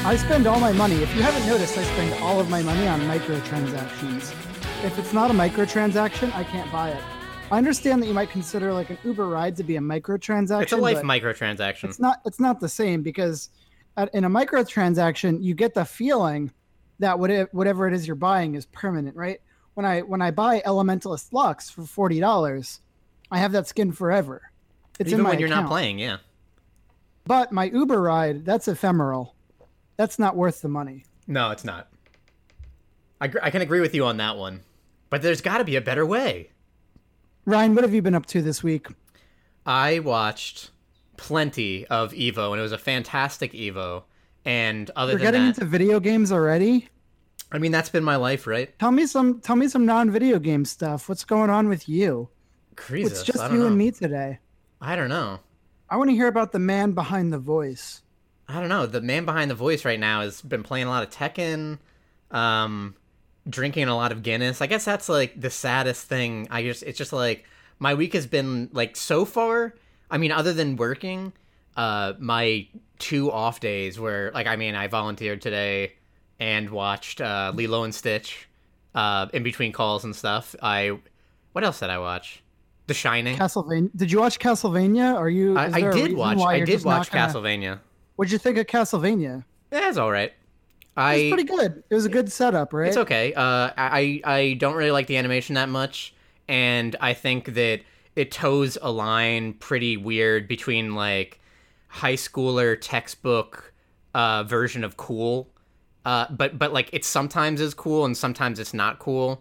I spend all my money. If you haven't noticed, I spend all of my money on microtransactions. If it's not a microtransaction, I can't buy it. I understand that you might consider like an Uber ride to be a microtransaction. It's a life but microtransaction. It's not the same because in a microtransaction, you get the feeling that whatever it is you're buying is permanent, right? When I buy Elementalist Lux for $40, I have that skin forever. It's Even in my when you're account. not playing, yeah. But my Uber ride, that's ephemeral. That's not worth the money. No, it's not. I can agree with you on that one. But there's got to be a better way. Ryan, what have you been up to this week? I watched plenty of EVO, and it was a fantastic EVO. And other You're than getting that, into video games already? I mean, that's been my life, right? Tell me some non-video game stuff. What's going on with you? Creasus, It's just I don't you know. and me today. I don't know. I want to hear about the man behind the voice. I don't know. The man behind the voice right now has been playing a lot of Tekken, drinking a lot of Guinness. I guess that's like the saddest thing. It's just like my week has been like so far. I mean, other than working, my 2 off days where like, I mean, I volunteered today and watched Lilo and Stitch in between calls and stuff. What else did I watch? The Shining. Castlevania. Did you watch Castlevania? I did watch Castlevania. What'd you think of Castlevania? Yeah, it's all right. It was pretty good. It was a good setup, right? It's okay. I don't really like the animation that much, and I think that it toes a line pretty weird between like high schooler textbook version of cool, but like it sometimes is cool and sometimes it's not cool.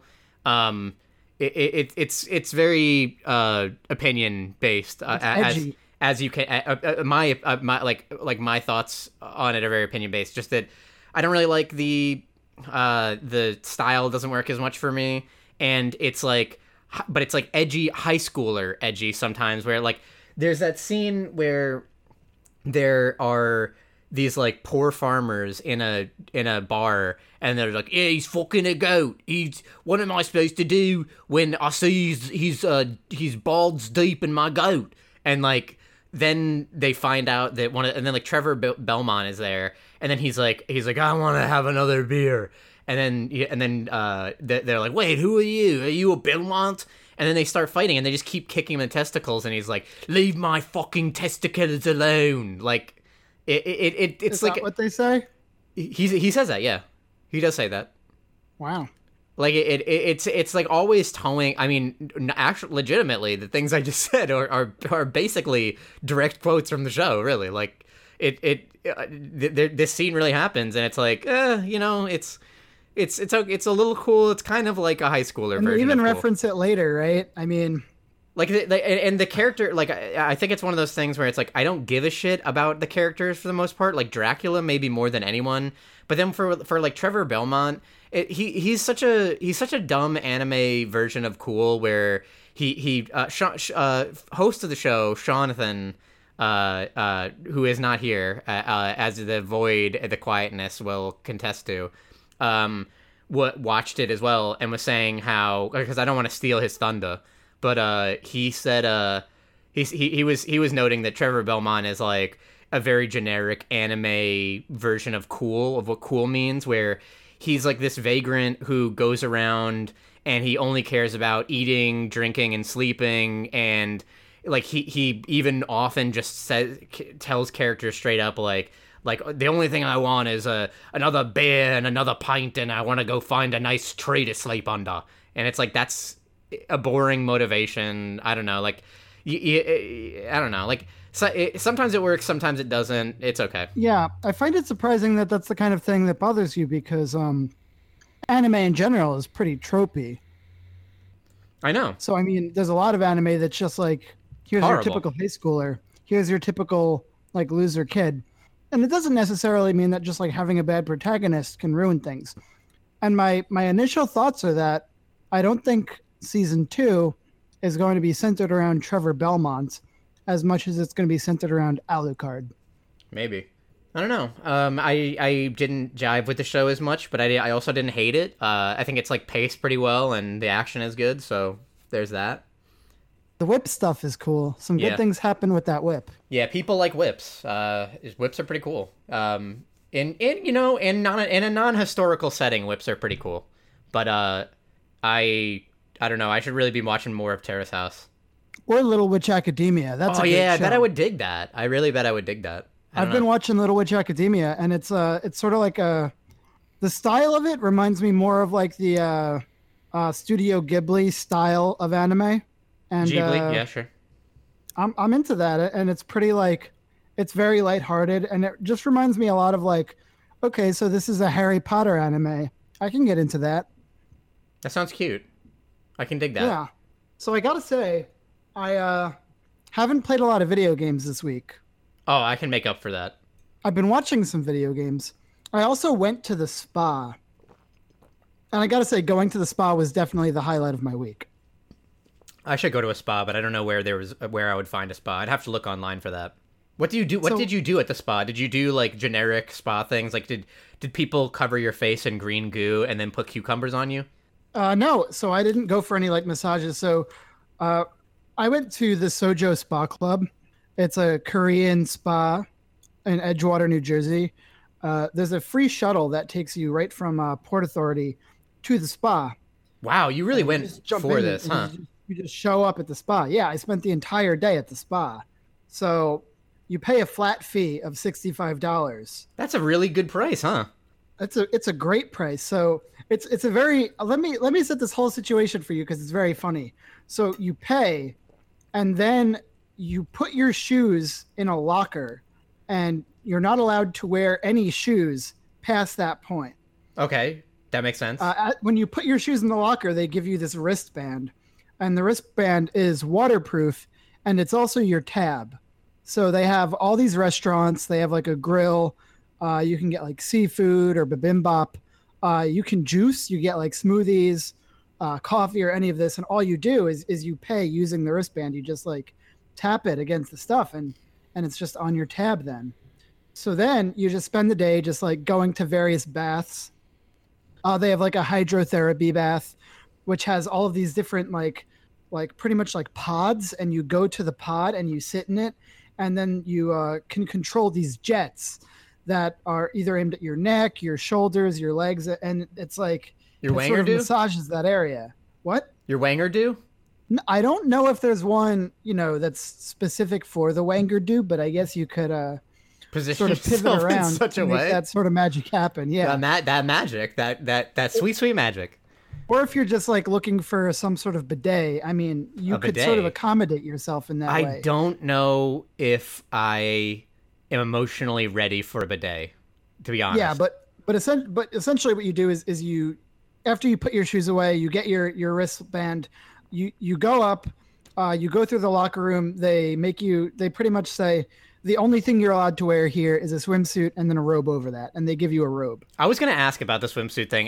It's very opinion based. Edgy. As you can, my thoughts on it are very opinion based. Just that I don't really like the style doesn't work as much for me, and it's like edgy high schooler edgy sometimes. Where like there's that scene where there are these like poor farmers in a bar, and they're like, yeah, he's fucking a goat. What am I supposed to do when I see he's balls deep in my goat? And like then they find out that and then like Trevor Belmont is there, and then he's like I want to have another beer, and then they're like, wait, who are you? Are you a Belmont? And then they start fighting, and they just keep kicking him in the testicles, and he's like, leave my fucking testicles alone. Like it's Is like that what they say? he says that, yeah, he does say that. Wow. Like it's like always towing. I mean, actually, legitimately, the things I just said are basically direct quotes from the show. Really, like this scene really happens, and it's like, it's a little cool. It's kind of like a high schooler And they version. even of cool. reference it later, right? I mean, Like and the character, like I think it's one of those things where it's like I don't give a shit about the characters for the most part. Like Dracula, maybe more than anyone, but then for like Trevor Belmont, he's such a dumb anime version of cool where host of the show Jonathan, who is not here, as the Void, the Quietness will contest to, watched it as well and was saying how, because I don't want to steal his thunder. But he said he was noting that Trevor Belmont is like a very generic anime version of cool, of what cool means, where he's like this vagrant who goes around and he only cares about eating, drinking, and sleeping, and like he even often just tells characters straight up like the only thing I want is another beer and another pint, and I want to go find a nice tree to sleep under. And it's like that's a boring motivation. I don't know, like I don't know, like sometimes it works, sometimes it doesn't. It's okay. yeah, I find it surprising that that's the kind of thing that bothers you because anime in general is pretty tropey. I know. So I mean, there's a lot of anime that's just like, here's Horrible. your typical high schooler, here's your typical like loser kid, and it doesn't necessarily mean that just like having a bad protagonist can ruin things. And my initial thoughts are that I don't think season 2 is going to be centered around Trevor Belmont as much as it's going to be centered around Alucard. Maybe. I don't know. I didn't jive with the show as much, but I also didn't hate it. I think it's like paced pretty well and the action is good, so there's that. The whip stuff is cool. Some good Yeah. things happen with that whip. Yeah, people like whips. Whips are pretty cool. In you know in a non-historical setting, whips are pretty cool. But I don't know. I should really be watching more of Terrace House. Or Little Witch Academia. That's Oh a great yeah, I show. bet I would dig that. I really bet I would dig that. I I've don't been know. watching Little Witch Academia, and it's sort of like the style of it reminds me more of like the Studio Ghibli style of anime, and Ghibli, yeah, sure. I'm into that, and it's pretty like it's very lighthearted, and it just reminds me a lot of like, okay, so this is a Harry Potter anime. I can get into that. That sounds cute. I can dig that. Yeah. So I gotta say, I haven't played a lot of video games this week. Oh, I can make up for that. I've been watching some video games. I also went to the spa. And I gotta say, going to the spa was definitely the highlight of my week. I should go to a spa, but I don't know where I would find a spa. I'd have to look online for that. What do you do? What So, did you do at the spa? Did you do like generic spa things? Like did people cover your face in green goo and then put cucumbers on you? no, so I didn't go for any like massages. So uh, I went to the Sojo Spa Club. It's a Korean spa in Edgewater, New Jersey. There's a free shuttle that takes you right from Port Authority to the spa. Wow, you really And you went just jump for in this, and huh? you just show up at the spa. Yeah, I spent the entire day at the spa. So you pay a flat fee of $65. That's a really good price, huh? It's a great price. So it's a very let me set this whole situation for you because it's very funny. So you pay, and then you put your shoes in a locker, and you're not allowed to wear any shoes past that point. Okay, that makes sense. When you put your shoes in the locker, they give you this wristband, and the wristband is waterproof, and it's also your tab. So they have all these restaurants. They have like a grill. You can get like seafood or bibimbap. You can juice. You get like smoothies, coffee, or any of this, and all you do is you pay using the wristband. You just like tap it against the stuff, and it's just on your tab then. So then you just spend the day just like going to various baths. They have like a hydrotherapy bath, which has all of these different like pretty much like pods, and you go to the pod and you sit in it, and then you can control these jets that are either aimed at your neck, your shoulders, your legs, and it's like Your it sort wanger of do? massages that area. What? Your wanger do? I don't know if there's one that's specific for the Wanger dude, but I guess you could Position sort of pivot yourself in around such to a make way. that sort of magic happen. Yeah. That magic, that sweet magic. Or if you're just like looking for some sort of bidet, I mean, you A could bidet. sort of accommodate yourself in that I way. don't know if I am emotionally ready for a bidet, to be honest. Yeah, but essentially what you do is you after you put your shoes away, you get your wristband, you go up, you go through the locker room. They pretty much say the only thing you're allowed to wear here is a swimsuit and then a robe over that, and they give you a robe. I was gonna ask about the swimsuit thing.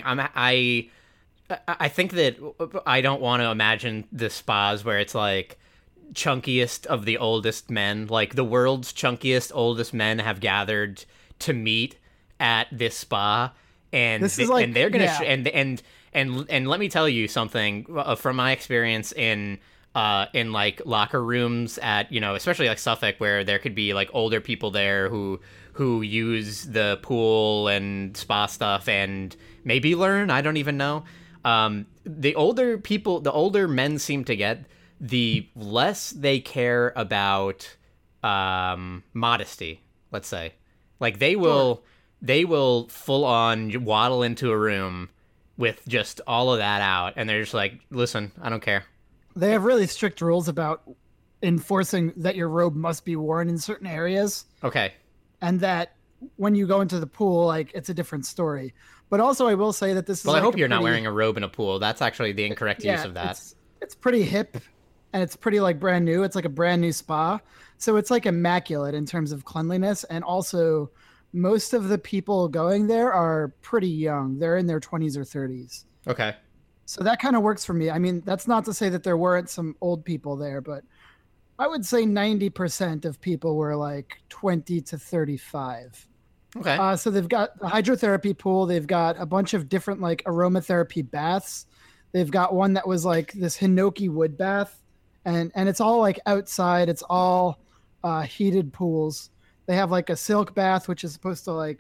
I think that I don't want to imagine the spas where it's like chunkiest of the oldest men, like the world's chunkiest oldest men have gathered to meet at this spa, and This is like- and they're gonna yeah. and let me tell you something from my experience in like locker rooms at especially like Suffolk, where there could be like older people there who use the pool and spa stuff and maybe learn. I don't even know. The older men seem to get, the less they care about modesty. Let's say, like they will full on waddle into a room with just all of that out, and they're just like, listen, I don't care. They have really strict rules about enforcing that your robe must be worn in certain areas, Okay. and that when you go into the pool, like it's a different story. But also, I will say that this is. Well, I like hope a you're not pretty- wearing a robe in a pool. That's actually the incorrect use of that. It's pretty hip, and it's pretty like brand new. It's like a brand new spa, so it's like immaculate in terms of cleanliness, and also most of the people going there are pretty young. They're in their 20s or 30s. Okay. So that kind of works for me. I mean, that's not to say that there weren't some old people there, but I would say 90% of people were like 20 to 35. Okay. So they've got the hydrotherapy pool. They've got a bunch of different like aromatherapy baths. They've got one that was like this hinoki wood bath, and it's all like outside. It's all heated pools. They have like a silk bath, which is supposed to like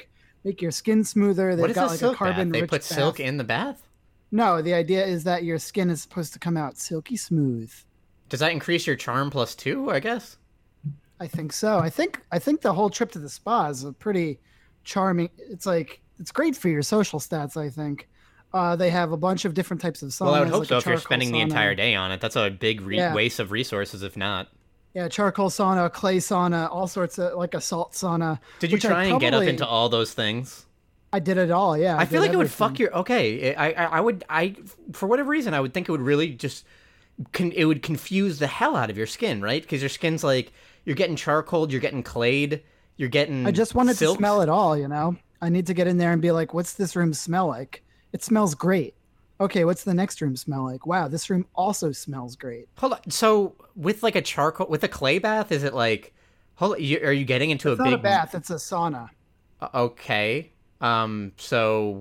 make your skin smoother. What They've is got a like a silk bath? carbon They rich put silk bath. in the bath? No, the idea is that your skin is supposed to come out silky smooth. Does that increase your charm plus 2, I guess? I think so. I think the whole trip to the spa is a pretty charming. It's like it's great for your social stats. I think they have a bunch of different types of saunas. Well, I would hope like so a if you're charcoal spending the sauna. entire day on it. That's a big Yeah. waste of resources if not. Yeah, charcoal sauna, clay sauna, all sorts of like a salt sauna. Did you which I try and get up probably- into all those things? I did it all. Yeah, I feel did like it would everything. fuck your. Okay, I would. For whatever reason, I would think it would really just. It would confuse the hell out of your skin, right? Because your skin's like you're getting charcoaled, you're getting clayed, you're getting. I just wanted silked. to smell it all. I need to get in there and be like, "What's this room smell like?" It smells great. Okay, what's the next room smell like? Wow, this room also smells great. Hold on. So with like with a clay bath, is it like? Are you getting into It's a not big a bath; it's a sauna. Okay. So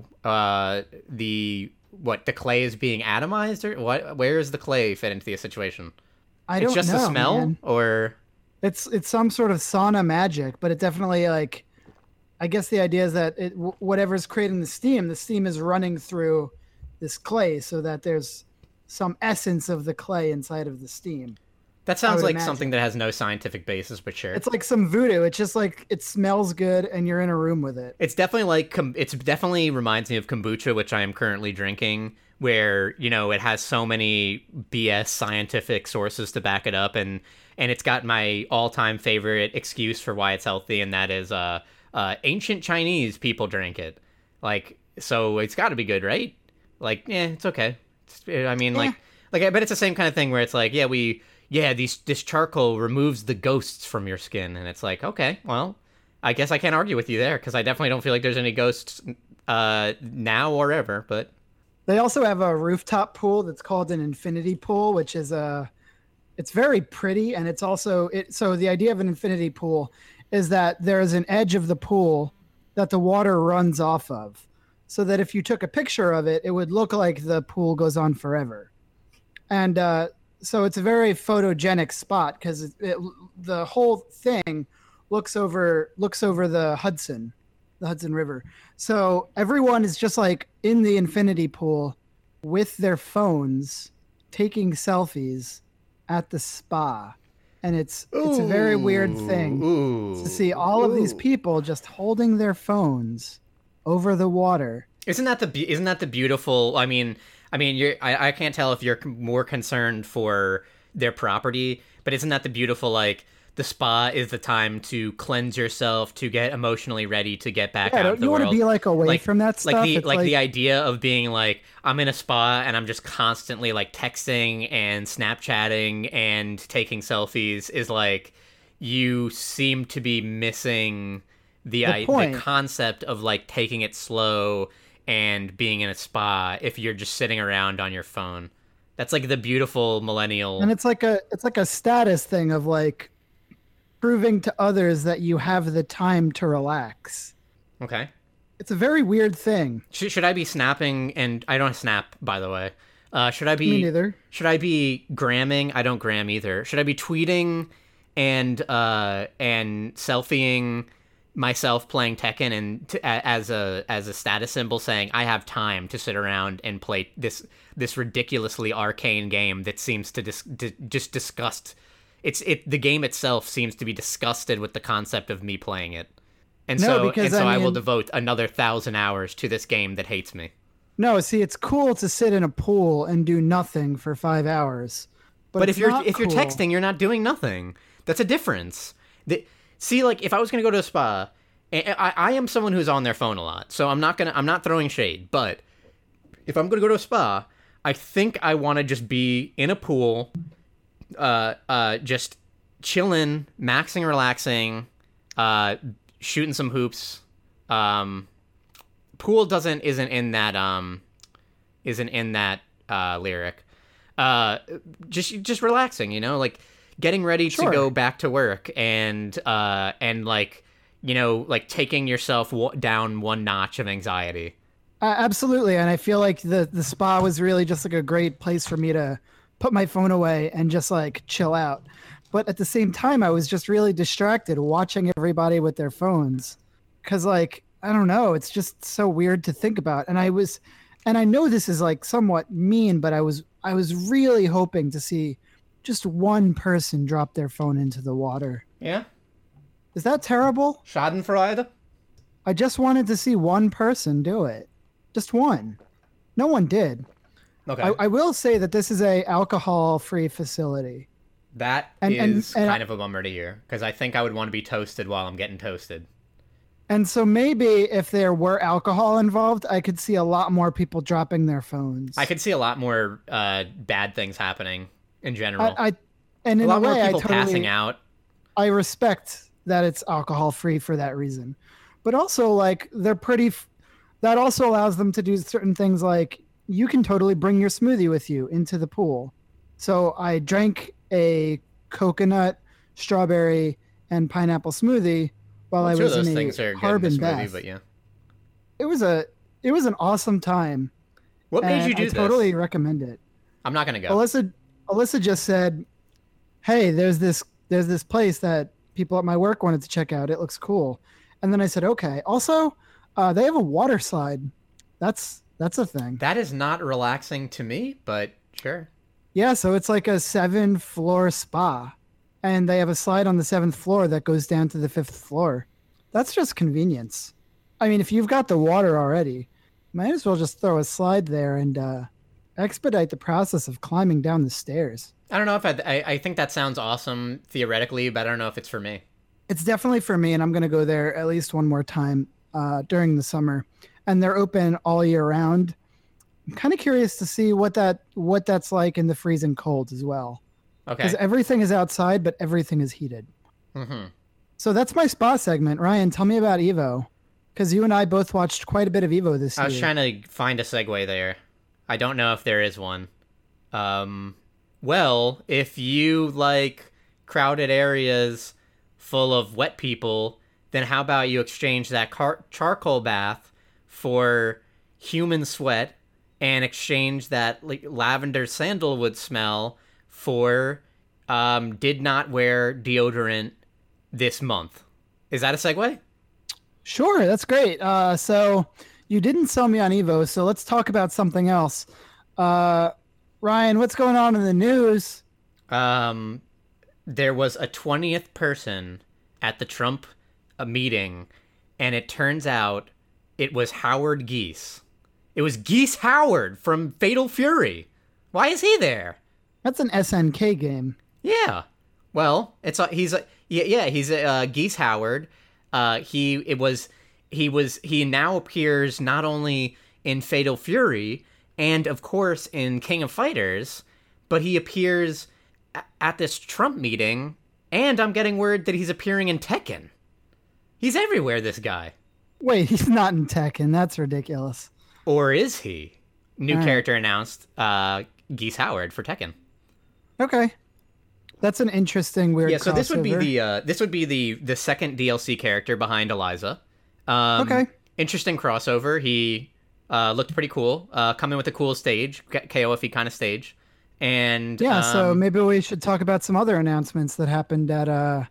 the clay is being atomized or what? Where is the clay fit into the situation? I It's don't just know, the smell, man. or It's some sort of sauna magic, but it definitely like. I guess the idea is that whatever's creating the steam is running through this clay, so that there's some essence of the clay inside of the steam. that sounds would like imagine. something that has no scientific basis, but sure. It's like some voodoo. It's just like it smells good, and you're in a room with it. It's definitely like it's definitely reminds me of kombucha, which I am currently drinking, where it has so many BS scientific sources to back it up, and it's got my all-time favorite excuse for why it's healthy, and that is ancient Chinese people drink it, like so it's got to be good, right? Like, yeah, it's okay. I mean, Yeah. like I bet it's the same kind of thing where it's like, this charcoal removes the ghosts from your skin, and it's like, okay, well, I guess I can't argue with you there because I definitely don't feel like there's any ghosts now or ever. But They also have a rooftop pool that's called an infinity pool, which is it's very pretty, and it's also so the idea of an infinity pool is that there is an edge of the pool that the water runs off of, so that if you took a picture of it, it would look like the pool goes on forever. And so it's a very photogenic spot because the whole thing looks over the Hudson River. So everyone is just like in the infinity pool with their phones taking selfies at the spa. And it's a very weird thing to see all of these people just holding their phones over the water. isn't that the beautiful? I mean, I can't tell if you're more concerned for their property, but isn't that the beautiful, like, the spa is the time to cleanse yourself, to get emotionally ready to get back out Don't of the you want to world. be like away from that stuff? Like It's the idea of being like, I'm in a spa and I'm just constantly like texting and Snapchatting and taking selfies is like, you seem to be missing the point. concept of like taking it slow and being in a spa if you're just sitting around on your phone. That's like the beautiful millennial. And it's like a status thing of like proving to others that you have the time to relax. Okay. It's a very weird thing. Should I be snapping? And I don't snap, by the way. Should I be? Me neither. Should I be gramming? I don't gram either. Should I be tweeting and selfieing myself playing Tekken and as a status symbol saying I have time to sit around and play this ridiculously arcane game that seems to just disgust. The game itself seems to be disgusted with the concept of me playing it. And No, so I will mean- devote another 1,000 hours to this game that hates me. No, see, it's cool to sit in a pool and do nothing for 5 hours. But it's if you're not cool. texting, you're not doing nothing. That's a difference. See, like if I was gonna go to a spa, I am someone who's on their phone a lot, so I'm not throwing shade. But if I'm gonna go to a spa, I think I want to just be in a pool, just chilling, maxing, relaxing, shooting some hoops. Pool isn't in that lyric. Just relaxing, like getting ready to Sure. go back to work and like like taking yourself down one notch of anxiety. Absolutely, and I feel like the spa was really just like a great place for me to put my phone away and just like chill out. But at the same time, I was just really distracted watching everybody with their phones, because like I don't know. It's just so weird to think about. And I know this is like somewhat mean, but I was really hoping to see just one person drop their phone into the water. Yeah. Is that terrible? Schadenfreude? I just wanted to see one person do it. Just one. No one did. Okay. I will say that this is a alcohol-free facility. That is kind of a bummer to hear, because I think I would want to be toasted while I'm getting toasted. And so maybe if there were alcohol involved, I could see a lot more people dropping their phones. I could see a lot more bad things happening in general. And in a lot more way, people passing out. I respect that it's alcohol-free for that reason. But also, like, that also allows them to do certain things like you can totally bring your smoothie with you into the pool. So I drank a coconut, strawberry, and pineapple smoothie while I was in a carbon bath. But yeah, it was an awesome time. What made you do this? I totally recommend it. I'm not gonna go. Alyssa just said, "Hey, there's this place that people at my work wanted to check out. It looks cool." And then I said, "Okay." Also, they have a water slide. That's a thing. That is not relaxing to me, but sure. Yeah, so it's like a 7-floor spa, and they have a slide on the 7th floor that goes down to the 5th floor. That's just convenience. I mean, if you've got the water already, might as well just throw a slide there and expedite the process of climbing down the stairs. I don't know if I think that sounds awesome theoretically, but I don't know if it's for me. It's definitely for me, and I'm going to go there at least one more time during the summer. And they're open all year round. I'm kind of curious to see what that's like in the freezing cold as well. Okay. Because everything is outside, but everything is heated. Mm-hmm. So that's my spa segment. Ryan, tell me about Evo. Because you and I both watched quite a bit of Evo this year. I was trying to find a segue there. I don't know if there is one. Well, if you like crowded areas full of wet people, then how about you exchange that charcoal bath for human sweat and exchange that lavender sandalwood smell for did not wear deodorant this month. Is that a segue? Sure, that's great. So you didn't sell me on Evo, so let's talk about something else. Ryan, what's going on in the news? There was a 20th person at the Trump meeting, and it turns out it was Howard Geese. It was Geese Howard from Fatal Fury. Why is he there? That's an SNK game. Yeah. Well, he's Geese Howard. He now appears not only in Fatal Fury and of course in King of Fighters, but he appears at this Trump meeting, and I'm getting word that he's appearing in Tekken. He's everywhere, this guy. Wait, he's not in Tekken. That's ridiculous. Or is he? New character announced, Geese Howard for Tekken. Okay. That's an interesting weird crossover. So this would be the second DLC character behind Eliza. Okay. Interesting crossover. He looked pretty cool. Coming with a cool stage, KOFE kind of stage. And yeah, so maybe we should talk about some other announcements that happened at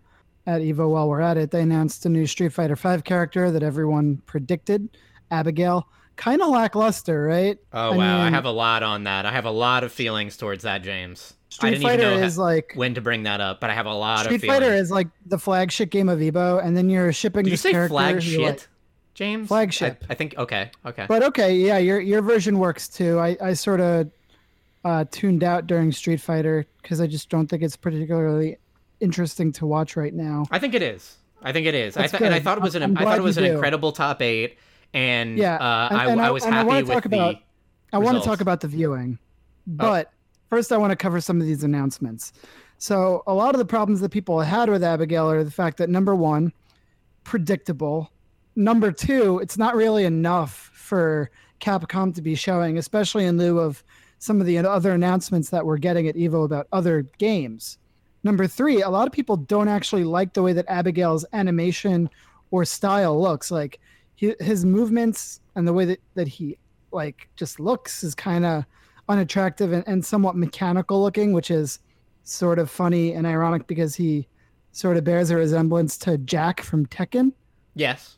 Evo while we're at it. They announced a new Street Fighter V character that everyone predicted, Abigail. Kind of lackluster, right? Oh, wow. I have a lot on that. I have a lot of feelings towards that, James. I didn't even know when to bring that up, but I have a lot of feelings. Street Fighter is like the flagship game of Evo, and then you're shipping this character. Did you say flagship, James? Flagship. I think, okay. But okay, yeah, your version works too. I sort of tuned out during Street Fighter because I just don't think it's particularly interesting to watch right now. I think it is. And I thought it was an incredible top 8. And yeah, I was happy with the I want to talk about the viewing, but first I want to cover some of these announcements. So a lot of the problems that people had with Abigail are the fact that, number one, predictable. Number two, it's not really enough for Capcom to be showing, especially in lieu of some of the other announcements that we're getting at EVO about other games. Number three, a lot of people don't actually like the way that Abigail's animation or style looks. Like, his movements and the way that he just looks is kind of unattractive and somewhat mechanical looking, which is sort of funny and ironic because he sort of bears a resemblance to Jack from Tekken. Yes.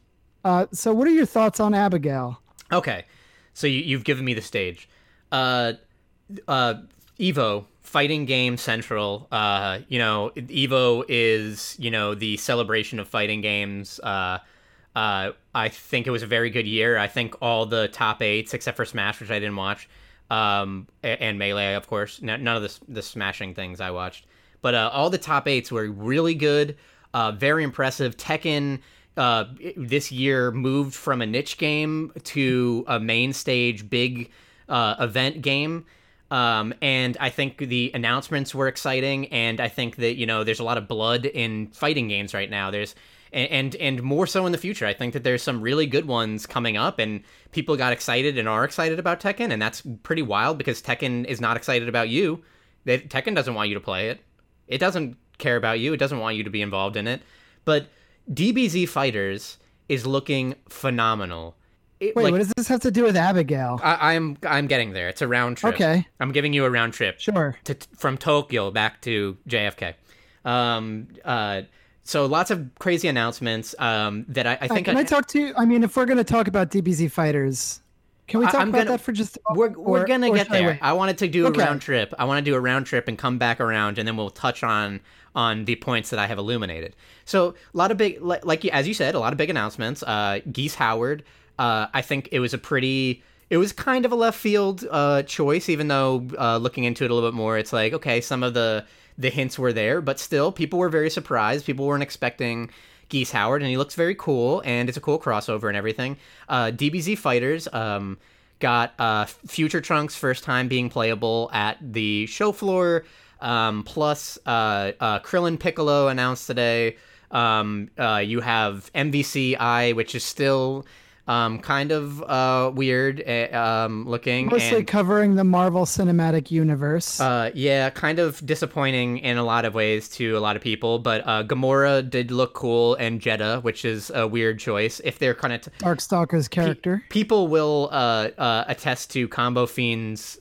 So what are your thoughts on Abigail? Okay, so you've given me the stage. Uh, Evo fighting game central. Evo is the celebration of fighting games. I think it was a very good year. I think all the top eights except for Smash, which I didn't watch, and Melee, of course. None of the smashing things I watched, but all the top eights were really good. Very impressive. Tekken. This year moved from a niche game to a main stage big event game. And I think the announcements were exciting, and I think that there's a lot of blood in fighting games right now. There's and more so in the future. I think that there's some really good ones coming up, and people got excited and are excited about Tekken, and that's pretty wild because Tekken is not excited about you. Tekken doesn't want you to play it. It doesn't care about you. It doesn't want you to be involved in it. But DBZ Fighters is looking phenomenal. Wait, what does this have to do with Abigail? I'm getting there. It's a round trip. Okay. I'm giving you a round trip. Sure. From Tokyo back to JFK. So lots of crazy announcements that I think... Can I talk to you? I mean, if we're going to talk about DBZ Fighters, can we talk about that for just... We're going to get there. I wanted to do a round trip. I want to do a round trip and come back around, and then we'll touch on the points that I have illuminated. So a lot of big... as you said, a lot of big announcements. Geese Howard... I think it was it was kind of a left field choice, even though looking into it a little bit more, it's like, okay, some of the hints were there, but still, people were very surprised. People weren't expecting Geese Howard, and he looks very cool, and it's a cool crossover and everything. DBZ Fighters got Future Trunks' first time being playable at the show floor, plus Krillin Piccolo announced today. You have MVCI, which is still... kind of weird looking. Mostly covering the Marvel Cinematic Universe. Yeah, kind of disappointing in a lot of ways to a lot of people, but Gamora did look cool, and Jeddah, which is a weird choice. If they're kind of... Darkstalker's character. People will attest to Combo Fiend's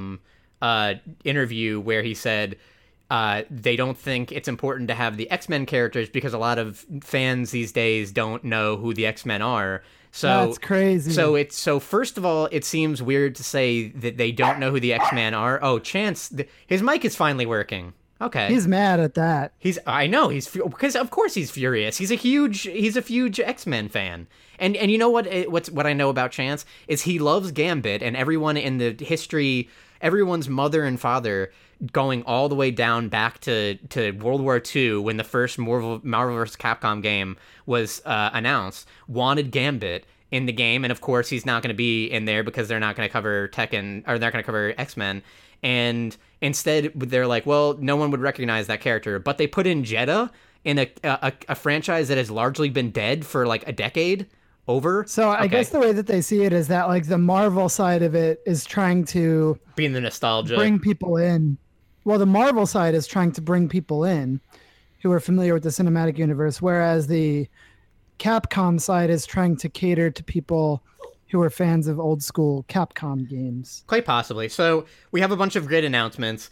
interview where he said... they don't think it's important to have the X-Men characters because a lot of fans these days don't know who the X-Men are. So that's crazy. So first of all, it seems weird to say that they don't know who the X-Men are. Oh, Chance, his mic is finally working. Okay. He's mad at that. I know because of course he's furious. He's a huge X-Men fan. And you know what I know about Chance is he loves Gambit, and everyone in the history, everyone's mother and father going all the way down back to World War II when the first Marvel vs. Capcom game was announced, wanted Gambit in the game, and of course he's not going to be in there because they're not going to cover Tekken, or they're not going to cover X-Men, and instead they're like, well, no one would recognize that character, but they put in Jeddah in a franchise that has largely been dead for like a decade over. So I guess the way that they see it is that like the Marvel side of it is trying to being the nostalgia, bring people in. Well, the Marvel side is trying to bring people in who are familiar with the cinematic universe, whereas the Capcom side is trying to cater to people who are fans of old school Capcom games. Quite possibly. So we have a bunch of great announcements.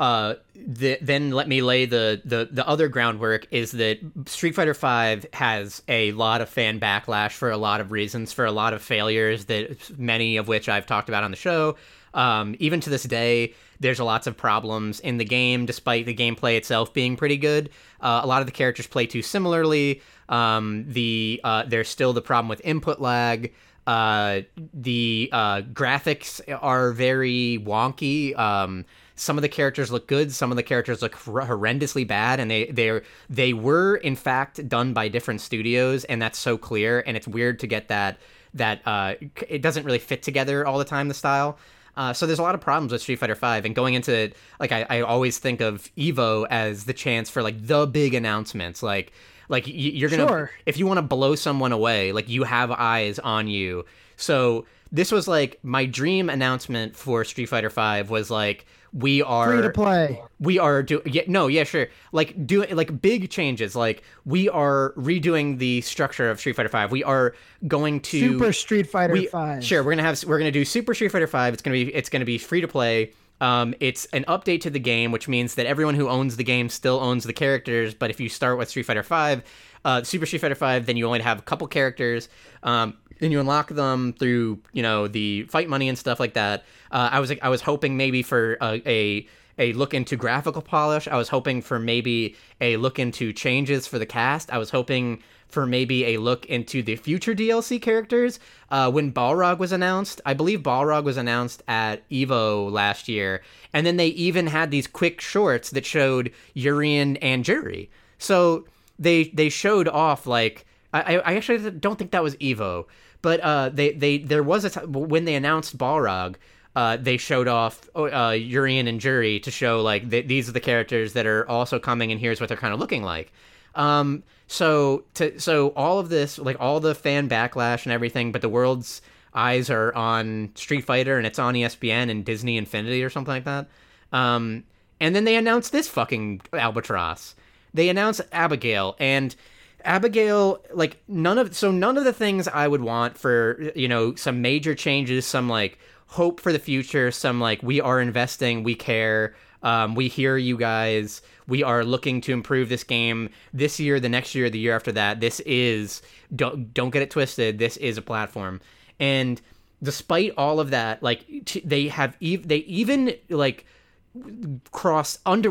Then let me lay the other groundwork is that Street Fighter V has a lot of fan backlash for a lot of reasons, for a lot of failures, that many of which I've talked about on the show. Even to this day, there's lots of problems in the game, despite the gameplay itself being pretty good. A lot of the characters play too similarly. There's still the problem with input lag. The graphics are very wonky. Some of the characters look good, some of the characters look horrendously bad, and they were in fact done by different studios, and that's so clear. And it's weird to get that it doesn't really fit together all the time, the style. So there's a lot of problems with Street Fighter V, and going into like I always think of Evo as the chance for like the big announcements, like you're gonna sure. If you want to blow someone away, like you have eyes on you. So this was like my dream announcement for Street Fighter V was like, we are free to play. We are sure. Like doing like big changes. Like we are redoing the structure of Street Fighter V. We are going to Super Street Fighter V. Sure, we're gonna do Super Street Fighter V. It's gonna be free to play. It's an update to the game, which means that everyone who owns the game still owns the characters. But if you start with Street Fighter V, Super Street Fighter 5, then you only have a couple characters, and you unlock them through, the fight money and stuff like that. I was hoping maybe for a look into graphical polish. I was hoping for maybe a look into changes for the cast. I was hoping for maybe a look into the future DLC characters. When Balrog was announced, I believe Balrog was announced at EVO last year, and then they even had these quick shorts that showed Urien and Juri. So they showed off, like, I actually don't think that was EVO, but there was a time when they announced Balrog. They showed off Urien and Juri to show, like, these are the characters that are also coming, and here's what they're kind of looking like. So all of this, like, all the fan backlash and everything, but the world's eyes are on Street Fighter, and it's on ESPN and Disney Infinity or something like that. And then they announced this fucking albatross. They announced Abigail, and Abigail, like, none of the things I would want for, some major changes, some, like, hope for the future, some, like, we are investing, we care, we hear you guys, we are looking to improve this game this year, the next year, the year after that. This is, don't get it twisted, this is a platform. And despite all of that, like, they even like cross under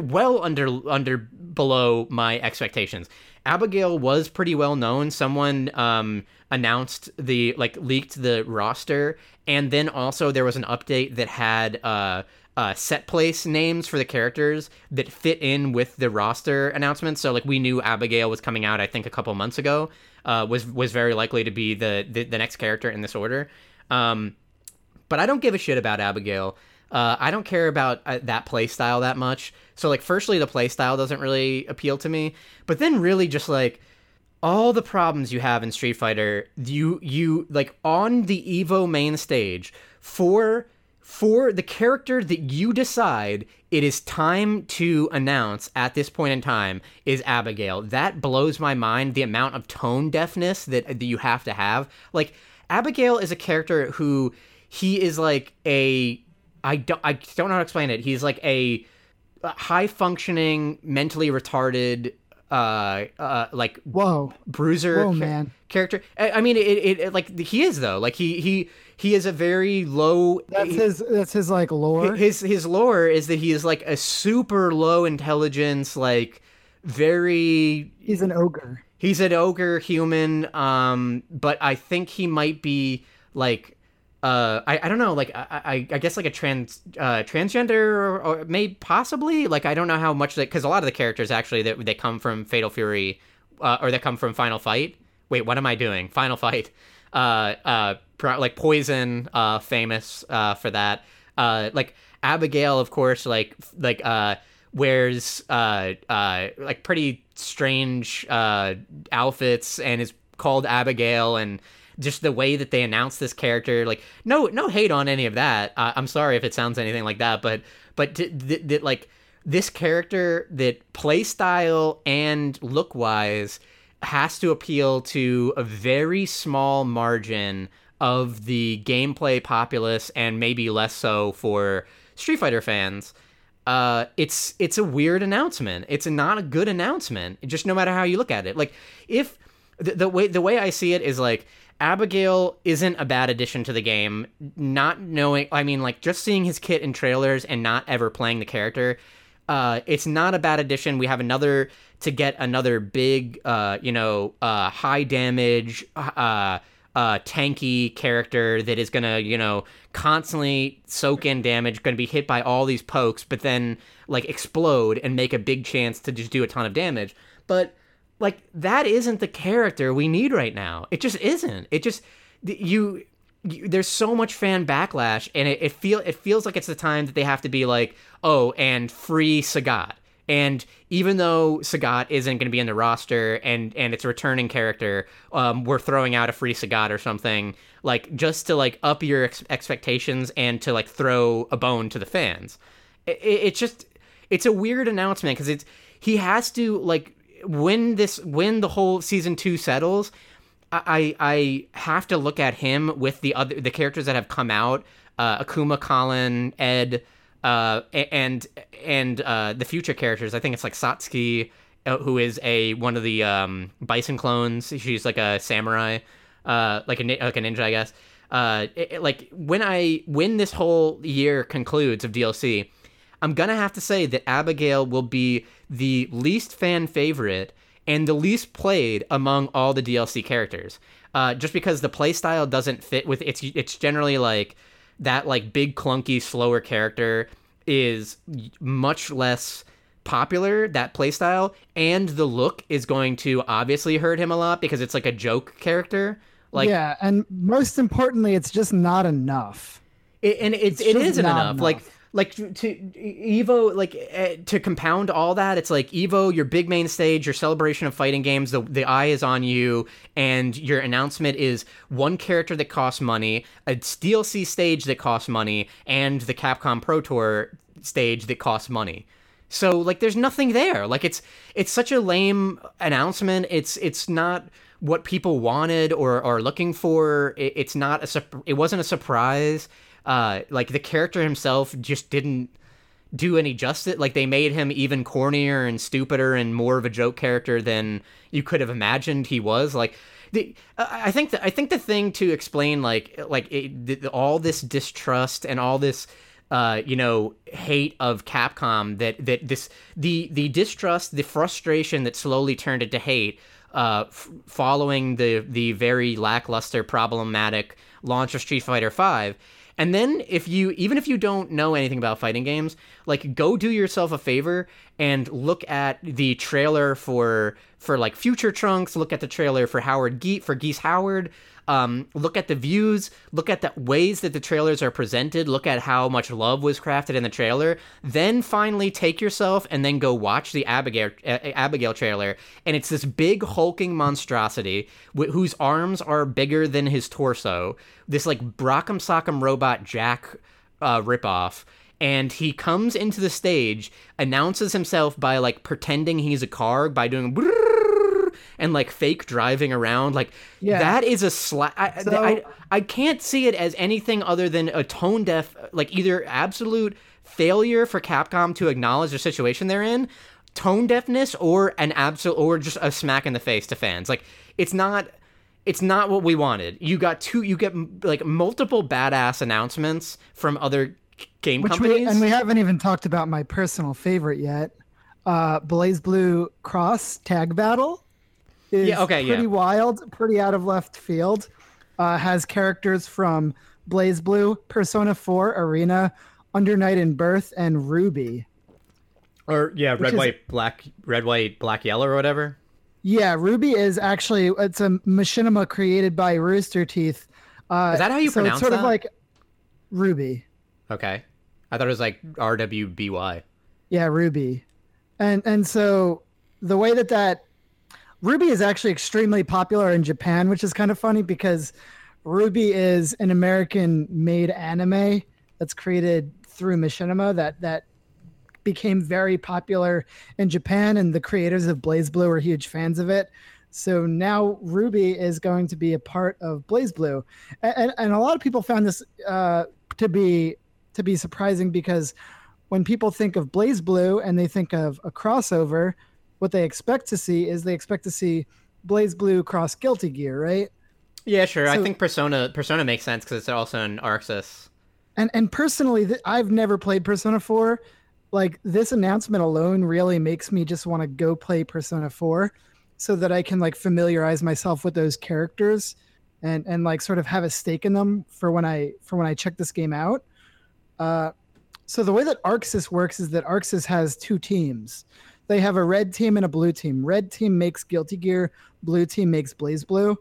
below my expectations. Abigail was pretty well known. Someone announced leaked the roster, and then also there was an update that had set place names for the characters that fit in with the roster announcement. So, like, we knew Abigail was coming out, I think, a couple months ago. Was very likely to be the next character in this order. But I don't give a shit about Abigail. I don't care about that play style that much. So, like, firstly, the play style doesn't really appeal to me. But then really just, like, all the problems you have in Street Fighter, you like, on the EVO main stage, for the character that you decide it is time to announce at this point in time is Abigail. That blows my mind, the amount of tone deafness that you have to have. Like, Abigail is a character who, he is like I don't know how to explain it. He's like a high functioning, mentally retarded, like, bruiser man. character. I mean, it like, he is, though. Like, he is a very low. That's his like lore. His lore is that he is like a super low intelligence, like, very. He's an ogre. He's an ogre human. But I think he might be like. I don't know, like, I guess, like, a transgender, or maybe possibly, like, I don't know how much that, because a lot of the characters actually that they come from Fatal Fury, or they come from Final Fight. Wait, what am I doing? Final Fight. Like Poison, famous for that. Like, Abigail, of course, like wears like pretty strange outfits and is called Abigail, and just the way that they announce this character, like, no hate on any of that. I'm sorry if it sounds anything like that, but like, this character, that play style and look wise has to appeal to a very small margin of the gameplay populace, and maybe less so for Street Fighter fans. It's a weird announcement. It's not a good announcement. Just no matter how you look at it. Like, if the way I see it is, like, Abigail isn't a bad addition to the game. Not knowing, I mean, like, just seeing his kit in trailers and not ever playing the character, it's not a bad addition. We have another big, high damage, tanky character that is gonna, constantly soak in damage, gonna be hit by all these pokes, but then, like, explode and make a big chance to just do a ton of damage. But, like, that isn't the character we need right now. It just isn't. It just, there's so much fan backlash, and it feels like it's the time that they have to be like, oh, and free Sagat. And even though Sagat isn't going to be in the roster, and it's a returning character, we're throwing out a free Sagat or something, like, just to, like, up your expectations and to, like, throw a bone to the fans. It's a weird announcement, because he has to, like, when the whole season 2 settles, I have to look at him with the characters that have come out, Akuma, Colin, Ed, and the future characters. I think it's like Satsuki who is one of the Bison clones. She's like a samurai, like a ninja, I guess. Like when this whole year concludes of DLC, I'm gonna have to say that Abigail will be the least fan favorite and the least played among all the DLC characters. Just because the playstyle doesn't fit with it's generally like that like big clunky slower character is much less popular, that playstyle, and the look is going to obviously hurt him a lot because it's like a joke character. Like, yeah, and most importantly, it's just not enough. It isn't enough. Like to Evo, like to compound all that, it's like Evo, your big main stage, your celebration of fighting games, the eye is on you, and your announcement is one character that costs money, a DLC stage that costs money, and the Capcom Pro Tour stage that costs money. So like, there's nothing there. Like it's such a lame announcement. It's not what people wanted or are looking for. It wasn't a surprise. Like the character himself just didn't do any justice. Like they made him even cornier and stupider and more of a joke character than you could have imagined he was. Like I think the thing to explain all this distrust and all this hate of Capcom, the distrust, the frustration that slowly turned into hate following the very lackluster, problematic launch of Street Fighter V. And then even if you don't know anything about fighting games, like go do yourself a favor and look at the trailer for like Future Trunks, look at the trailer for Geese Howard, look at the views, look at the ways that the trailers are presented, look at how much love was crafted in the trailer, then finally take yourself and then go watch the Abigail trailer, and it's this big hulking monstrosity whose arms are bigger than his torso, this like Brock'em Sock'em Robot Jack ripoff. And he comes into the stage, announces himself by like pretending he's a car by doing and like fake driving around. Like, yeah, that is a I can't see it as anything other than a tone deaf, like either absolute failure for Capcom to acknowledge the situation they're in, tone deafness, or or just a smack in the face to fans. Like, it's not what we wanted. You get like multiple badass announcements from other game companies. And we haven't even talked about my personal favorite yet. BlazBlue Cross Tag Battle is pretty wild, pretty out of left field. Has characters from BlazBlue, Persona 4 Arena, Under Night in Birth, and Ruby. Or red, white, black, yellow, or whatever. Yeah, Ruby is actually, it's a machinima created by Rooster Teeth. Is that how you pronounce it's sort that? of like Ruby. Okay. I thought it was like RWBY. Yeah, Ruby. And so the way that Ruby is actually extremely popular in Japan, which is kind of funny because Ruby is an American-made anime that's created through machinima that became very popular in Japan, and the creators of BlazBlue are huge fans of it. So now Ruby is going to be a part of BlazBlue. And a lot of people found this to be surprising because when people think of BlazBlue and they think of a crossover, what they expect to see is BlazBlue cross Guilty Gear, right? Yeah, sure. So, I think Persona makes sense because it's also an ArcSys. And personally, I've never played Persona 4. Like, this announcement alone really makes me just want to go play Persona 4 so that I can like familiarize myself with those characters and like sort of have a stake in them for when I check this game out. So the way that ArcSys works is that ArcSys has two teams. They have a red team and a blue team. Red team makes Guilty Gear. Blue team makes BlazBlue.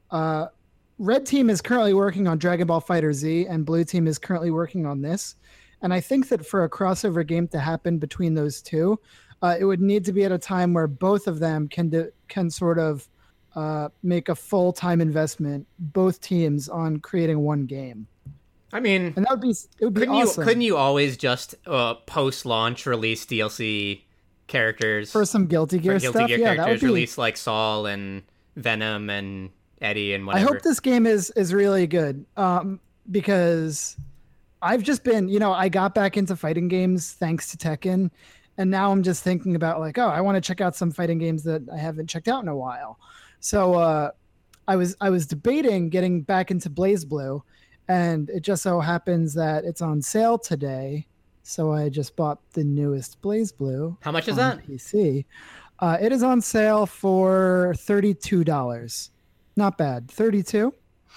Red team is currently working on Dragon Ball FighterZ, and blue team is currently working on this. And I think that for a crossover game to happen between those two, it would need to be at a time where both of them can sort of make a full-time investment, both teams, on creating one game. I mean, and it would be awesome. Couldn't you always just post-launch release DLC characters for some Guilty Gear stuff? Gear characters, release like Saul and Venom and Eddie and whatever. I hope this game is really good, because I've just been, I got back into fighting games thanks to Tekken, and now I'm just thinking about like, oh, I want to check out some fighting games that I haven't checked out in a while. So I was debating getting back into BlazBlue, and it just so happens that it's on sale today. So I just bought the newest BlazBlue. How much is on that? PC. It is on sale for $32. Not bad. 32.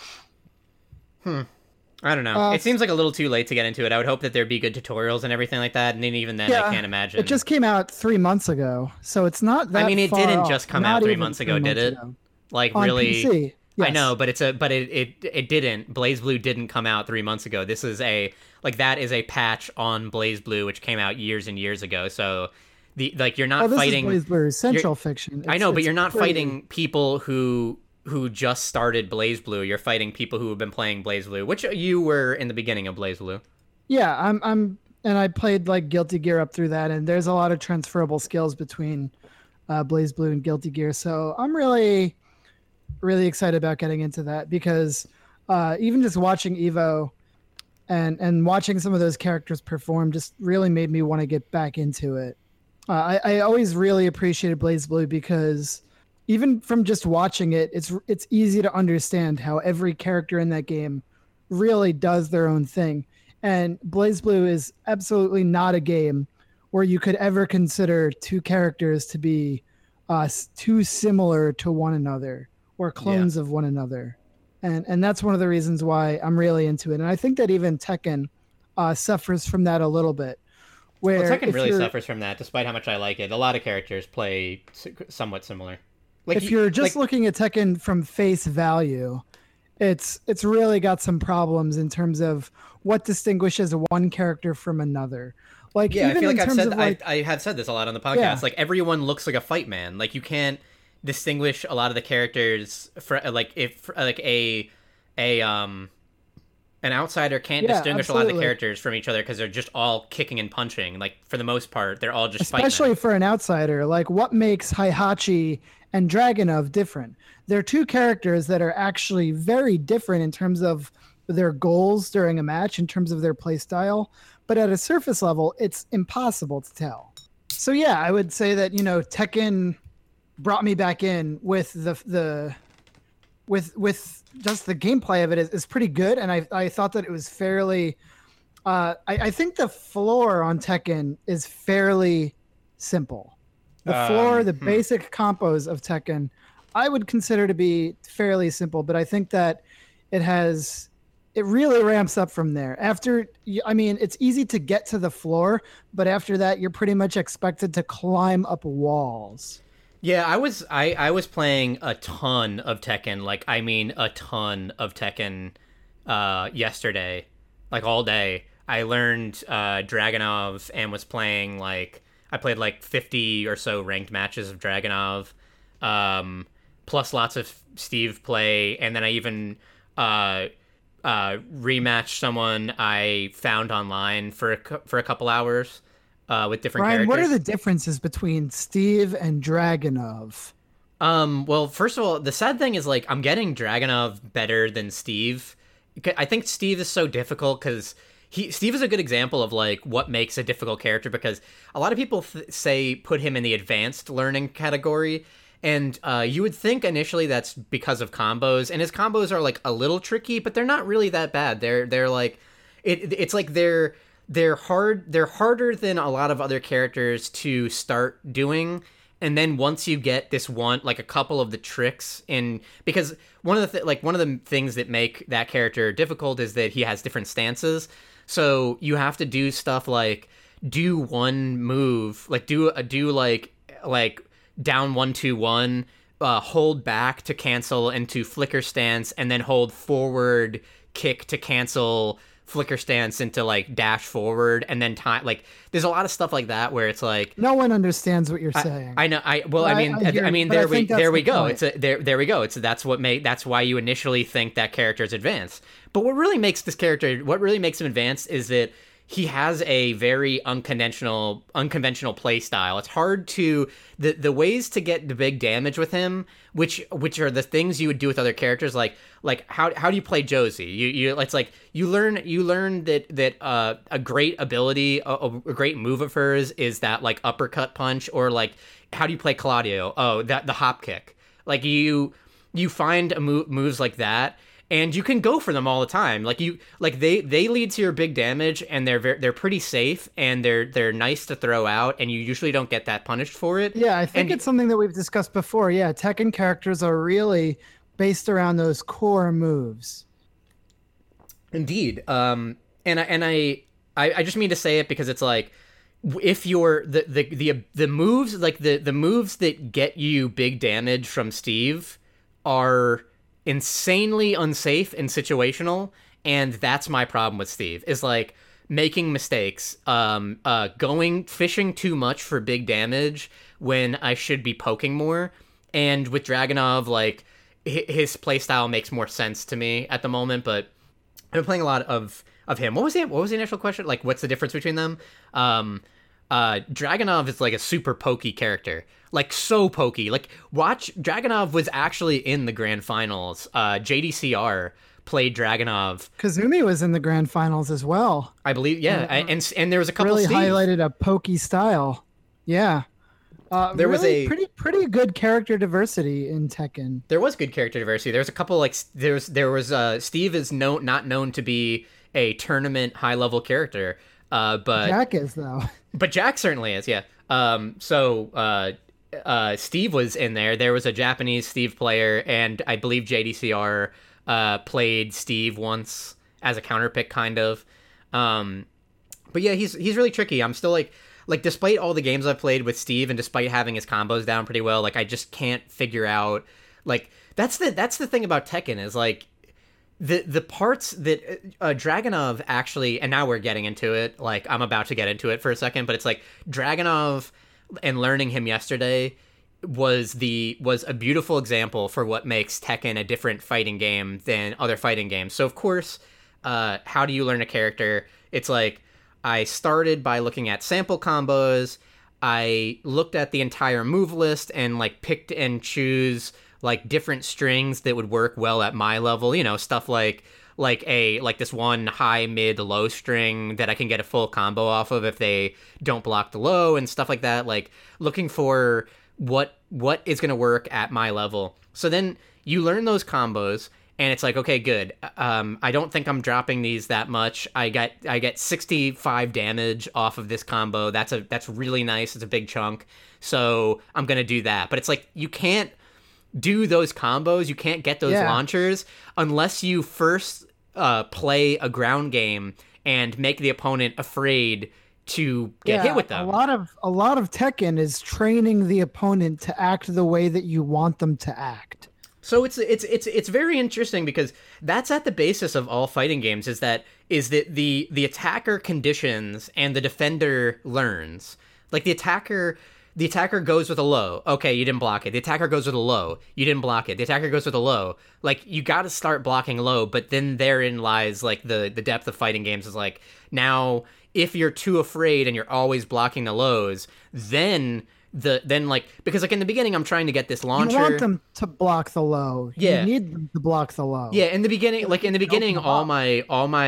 I don't know. It seems like a little too late to get into it. I would hope that there'd be good tutorials and everything like that, and then even then, I can't imagine. It just came out 3 months ago, so it's not that. I mean, it far didn't off. just come Not out 3 even months 3 ago, did months it? ago. Like On really? PC, yes. I know, but it didn't. BlazBlue didn't come out 3 months ago. This is that is a patch on BlazBlue which came out years and years ago. So you're not fighting. This is BlazBlue Central Fiction. I know, but you're not fighting people who just started BlazBlue. You're fighting people who have been playing BlazBlue, which you were in the beginning of BlazBlue. Yeah, and I played like Guilty Gear up through that, and there's a lot of transferable skills between BlazBlue and Guilty Gear. So I'm really, really excited about getting into that because even just watching Evo and watching some of those characters perform just really made me want to get back into it. I always really appreciated BlazBlue because even from just watching it, it's easy to understand how every character in that game really does their own thing. And BlazBlue is absolutely not a game where you could ever consider two characters to be too similar to one another or clones of one another. And that's one of the reasons why I'm really into it. And I think that even Tekken suffers from that a little bit. Where Tekken really suffers from that, despite how much I like it. A lot of characters play somewhat similar. Like if you're just looking at Tekken from face value, it's really got some problems in terms of what distinguishes one character from another. Like, yeah, even I feel like in terms of I have said this a lot on the podcast. Yeah. Like everyone looks like a fight man. Like you can't distinguish a lot of the characters for an outsider can't distinguish a lot of the characters from each other because they're just all kicking and punching. Like for the most part, they're all just especially for an outsider. Like what makes Heihachi and Dragunov different? They're two characters that are actually very different in terms of their goals during a match, in terms of their play style. But at a surface level, it's impossible to tell. So yeah, I would say that Tekken brought me back in with with just the gameplay of it is pretty good, and I thought that it was fairly. I think the floor on Tekken is fairly simple. The basic combos of Tekken, I would consider to be fairly simple, but I think that it really ramps up from there. It's easy to get to the floor, but after that, you're pretty much expected to climb up walls. Yeah, I was playing a ton of Tekken, a ton of Tekken yesterday, like all day. I learned Dragunov and was playing I played 50 or so ranked matches of Dragunov, plus lots of Steve play, and then I even rematched someone I found online for a couple hours. With different Brian, characters. What are the differences between Steve and Dragunov? Well, first of all, the sad thing is I'm getting Dragunov better than Steve. I think Steve is so difficult because Steve is a good example of what makes a difficult character, because a lot of people say put him in the advanced learning category, and you would think initially that's because of combos, and his combos are a little tricky, but they're not really that bad. They're harder than a lot of other characters to start doing, and then once you get this one, a couple of the tricks in, because one of the things that make that character difficult is that he has different stances. So you have to do stuff like do one move, do down 1-2-1, hold back to cancel into flicker stance, and then hold forward kick to cancel flicker stance into dash forward, and then time. There's a lot of stuff like that where it's no one understands what you're saying. I know. There we go. There we go. That's why you initially think that character is advanced. But what really makes him advanced is that he has a very unconventional play style. It's hard to the ways to get the big damage with him, which are the things you would do with other characters, like how do you play Josie? You it's like you learn that a great ability, a great move of hers is that like uppercut punch, or like how do you play Claudio? Oh, that the hop kick. Like you find moves like that, and you can go for them all the time. They lead to your big damage, and they're pretty safe, and they're nice to throw out, and you usually don't get that punished for it. Yeah, I think it's something that we've discussed before. Yeah, Tekken characters are really based around those core moves. Indeed. And I just mean to say it because it's like, if you're the moves, like the moves that get you big damage from Steve are insanely unsafe and situational, and that's my problem with Steve, is like making mistakes, going fishing too much for big damage when I should be poking more. And with Dragunov, like his playstyle makes more sense to me at the moment, but I've been playing a lot of him. What was the initial question? Like, what's the difference between them? Dragunov is like a super pokey character, like so pokey. Like, watch, Dragunov was actually in the grand finals. JDCR played Dragunov. Kazumi was in the grand finals as well, I believe. Yeah, and there was a couple. Really highlighted a pokey style. Yeah. There was a pretty good character diversity in Tekken. There was good character diversity. There was a couple, like there was Steve is not known to be a tournament high level character, but Jack is, though. But Jack certainly is, yeah. Steve was in there. There was a Japanese Steve player, and I believe JDCR played Steve once as a counterpick, kind of. But yeah, he's really tricky. I'm still like despite all the games I've played with Steve, and despite having his combos down pretty well, like I just can't figure out, like that's the thing about Tekken, is like the parts that Dragunov actually, and now we're getting into it, like I'm about to get into it for a second, but it's like Dragunov and learning him yesterday was a beautiful example for what makes Tekken a different fighting game than other fighting games. So of course, how do you learn a character? It's like, I started by looking at sample combos. I looked at the entire move list and like picked and choose like different strings that would work well at my level. You know, stuff like this one high, mid, low string that I can get a full combo off of if they don't block the low, and stuff like that. Like looking for what is going to work at my level. So then you learn those combos, and it's like, okay, good. I don't think I'm dropping these that much. I get 65 damage off of this combo. That's really nice. It's a big chunk. So I'm gonna do that. But it's like, you can't do those combos. You can't get those launchers unless you first play a ground game and make the opponent afraid to get hit with them. A lot of Tekken is training the opponent to act the way that you want them to act. So it's very interesting, because that's at the basis of all fighting games, is that the attacker conditions and the defender learns. Like the attacker goes with a low. Okay, you didn't block it. The attacker goes with a low. You didn't block it. The attacker goes with a low. Like, you got to start blocking low, but then therein lies like the depth of fighting games, is like, now if you're too afraid and you're always blocking the lows, then because like in the beginning I'm trying to get this launcher. You want them to block the low. Yeah. You need them to block the low. Yeah, in the beginning, all my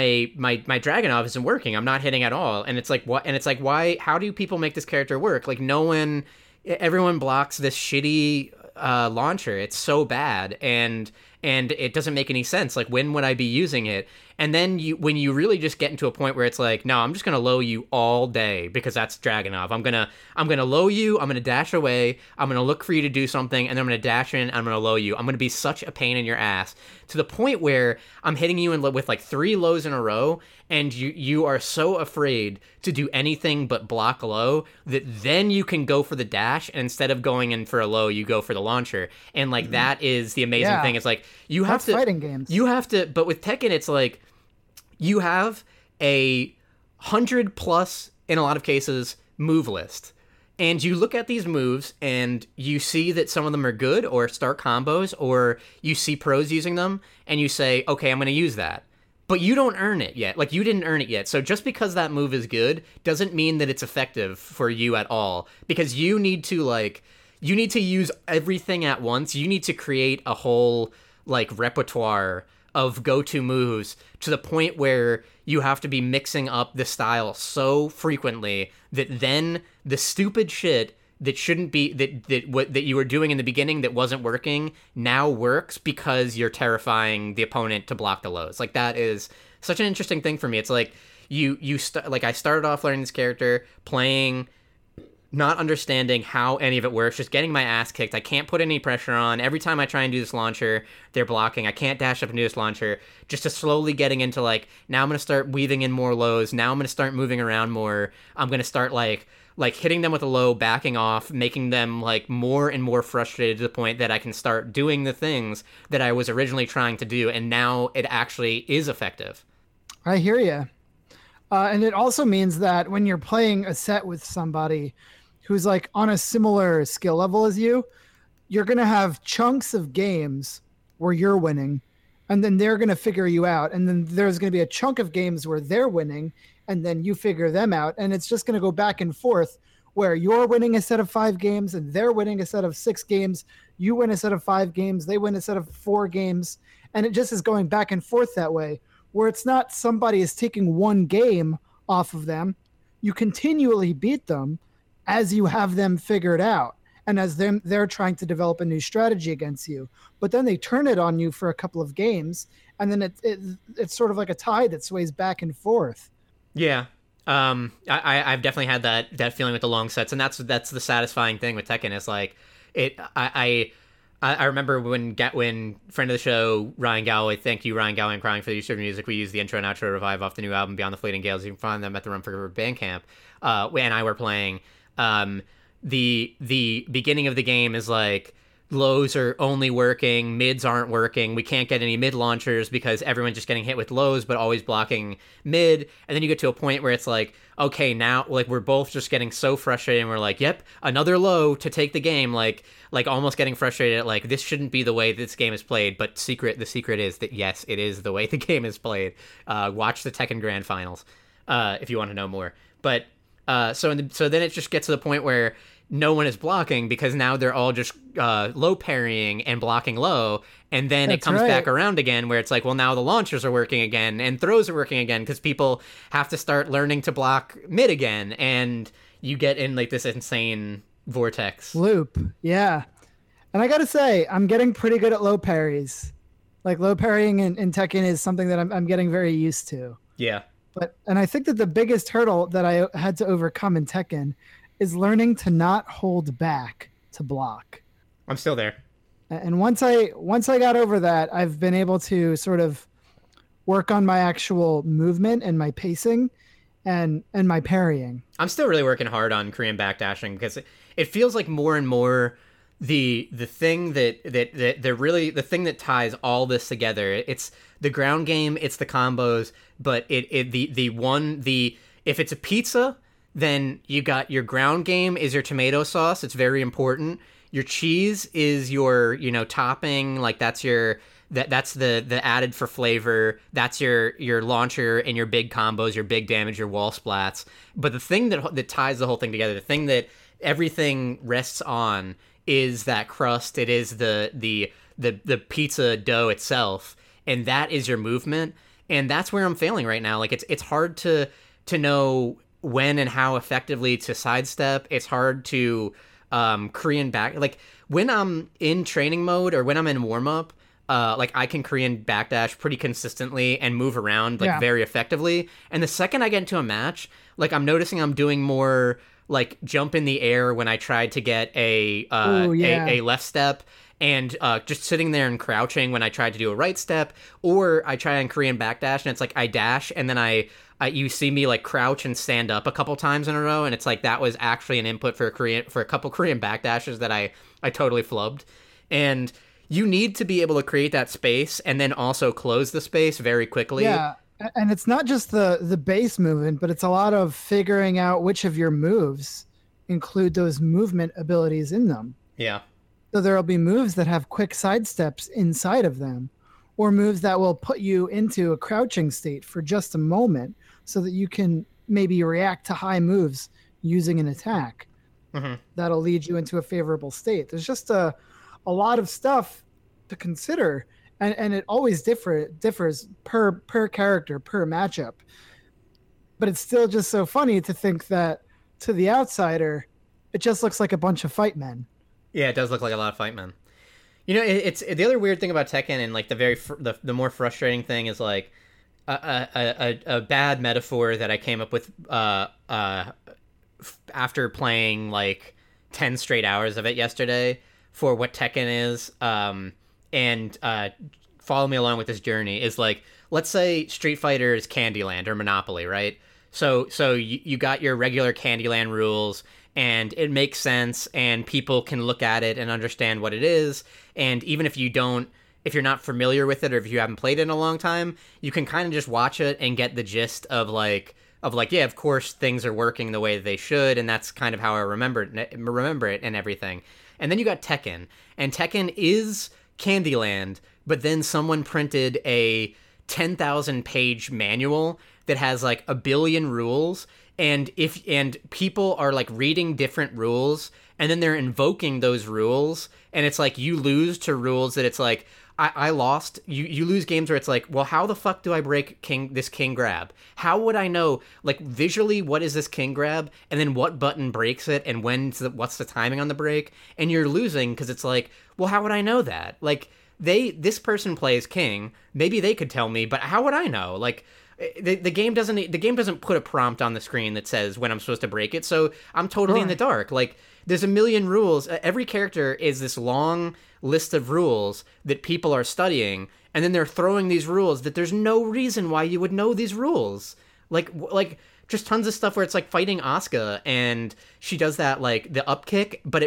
Dragunov isn't working. I'm not hitting at all. And it's like, what? And it's like, why? How do people make this character work? Like, everyone blocks this shitty launcher. It's so bad, and it doesn't make any sense. Like, when would I be using it? And then when you really just get into a point where it's like, no, I'm just gonna low you all day, because that's Dragunov. I'm gonna low you. I'm gonna dash away. I'm gonna look for you to do something, and then I'm gonna dash in. I'm gonna low you. I'm gonna be such a pain in your ass, to the point where I'm hitting you with like 3 lows in a row, and you are so afraid to do anything but block low that then you can go for the dash, and instead of going in for a low, you go for the launcher. And like, that is the amazing thing. It's like, that's fighting games. You have to, but with Tekken, it's like, you have a 100+ in a lot of cases move list, and you look at these moves and you see that some of them are good or start combos, or you see pros using them and you say, okay, I'm going to use that. but you don't earn it yet. Like, you didn't earn it yet. So just because that move is good doesn't mean that it's effective for you at all, because you need to use everything at once. You need to create a whole like repertoire of go-to moves to the point where you have to be mixing up the style so frequently that then the stupid shit that shouldn't be that you were doing in the beginning that wasn't working now works because you're terrifying the opponent to block the lows. Like, that is such an interesting thing for me. It's like I started off learning this character, playing, not understanding how any of it works, just getting my ass kicked. I can't put any pressure on. Every time I try and do this launcher, they're blocking. I can't dash up and do this launcher. Just to slowly getting into, like, now I'm going to start weaving in more lows. Now I'm going to start moving around more. I'm going to start, like hitting them with a low, backing off, making them, like, more and more frustrated to the point that I can start doing the things that I was originally trying to do, and now it actually is effective. I hear you. And it also means that when you're playing a set with somebody who's like on a similar skill level as you, you're going to have chunks of games where you're winning, and then they're going to figure you out. And then there's going to be a chunk of games where they're winning, and then you figure them out. And it's just going to go back and forth where you're winning a set of 5 games and they're winning a set of 6 games. You win a set of 5 games, they win a set of 4 games. And it just is going back and forth that way, where it's not somebody is taking one game off of them. You continually beat them as you have them figured out, and as they're trying to develop a new strategy against you. But then they turn it on you for a couple of games, and then it's sort of like a tide that sways back and forth. Yeah. I've definitely had that feeling with the long sets, and that's the satisfying thing with Tekken. Is like I remember when friend of the show, Ryan Galloway, thank you, Ryan Galloway, and Crying for the use of music. We used the intro and outro Revive off the new album, Beyond the Fleeting Gales. You can find them at the Run for River Bandcamp. And I were playing. The beginning of the game is like, lows are only working, mids aren't working, we can't get any mid launchers because everyone's just getting hit with lows but always blocking mid. And then you get to a point where it's like, okay, now, like, we're both just getting so frustrated, and we're like, yep, another low to take the game, like almost getting frustrated at, like, this shouldn't be the way this game is played. But the secret is that, yes, it is the way the game is played. Watch the Tekken Grand Finals if you want to know more. But so then it just gets to the point where no one is blocking because now they're all just low parrying and blocking low. And then it comes back around again where it's like, well, now the launchers are working again and throws are working again because people have to start learning to block mid again. And you get in like this insane vortex loop. Yeah. And I got to say, I'm getting pretty good at low parries. Like, low parrying in Tekken is something that I'm getting very used to. Yeah. And I think that the biggest hurdle that I had to overcome in Tekken is learning to not hold back to block. I'm still there. And once I got over that, I've been able to sort of work on my actual movement and my pacing and my parrying. I'm still really working hard on Korean backdashing because it feels like more and more the thing the thing that ties all this together. It's the ground game, it's the combos, but if it's a pizza, then you got your ground game is your tomato sauce. It's very important. Your cheese is your, topping. Like, that's that's the added for flavor. That's your launcher and your big combos, your big damage, your wall splats. But the thing that ties the whole thing together, the thing that everything rests on, is that crust. It is the pizza dough itself, and that is your movement. And that's where I'm failing right now. Like, it's hard to know when and how effectively to sidestep. It's hard to Korean back. Like, when I'm in training mode or when I'm in warm up, like, I can Korean backdash pretty consistently and move around very effectively. And the second I get into a match, like, I'm noticing I'm doing more like jump in the air when I tried to get a left step, and just sitting there and crouching when I tried to do a right step, or I try and Korean backdash and it's like I dash and then you see me like crouch and stand up a couple times in a row, and it's like that was actually an input for a couple Korean backdashes that I totally flubbed. And you need to be able to create that space and then also close the space very quickly. Yeah, and it's not just the base movement, but it's a lot of figuring out which of your moves include those movement abilities in them. Yeah. So there'll be moves that have quick sidesteps inside of them, or moves that will put you into a crouching state for just a moment so that you can maybe react to high moves using an attack. That'll lead you into a favorable state. There's just a lot of stuff to consider, and it always differs per character, per matchup. But it's still just so funny to think that to the outsider, it just looks like a bunch of fight men. Yeah, it does look like a lot of fight men. You know, it's the other weird thing about Tekken, and like the more frustrating thing is like a bad metaphor that I came up with after playing like 10 straight hours of it yesterday for what Tekken is, and follow me along with this journey, is like, let's say Street Fighter is Candyland or Monopoly, right? So you got your regular Candyland rules, and it makes sense, and people can look at it and understand what it is, and even if you're not familiar with it, or if you haven't played it in a long time, you can kind of just watch it and get the gist of like, yeah, of course things are working the way they should, and that's kind of how I remember it and everything. And then you got Tekken, and Tekken is Candyland, but then someone printed a 10,000 page manual that has like a billion rules, and people are like reading different rules, and then they're invoking those rules, and it's like you lose to rules that it's like, I lost. You lose games where it's like, well, how the fuck do I break this king grab? How would I know, like, visually, what is this king grab? And then what button breaks it? And what's the timing on the break? And you're losing because it's like, well, how would I know that? Like, this person plays king. Maybe they could tell me, but how would I know? Like, the game doesn't put a prompt on the screen that says when I'm supposed to break it. So I'm totally in the dark. Like, there's a million rules. Every character is this long list of rules that people are studying, and then they're throwing these rules that there's no reason why you would know these rules. Like just tons of stuff where it's like fighting Asuka, and she does that like the up kick, but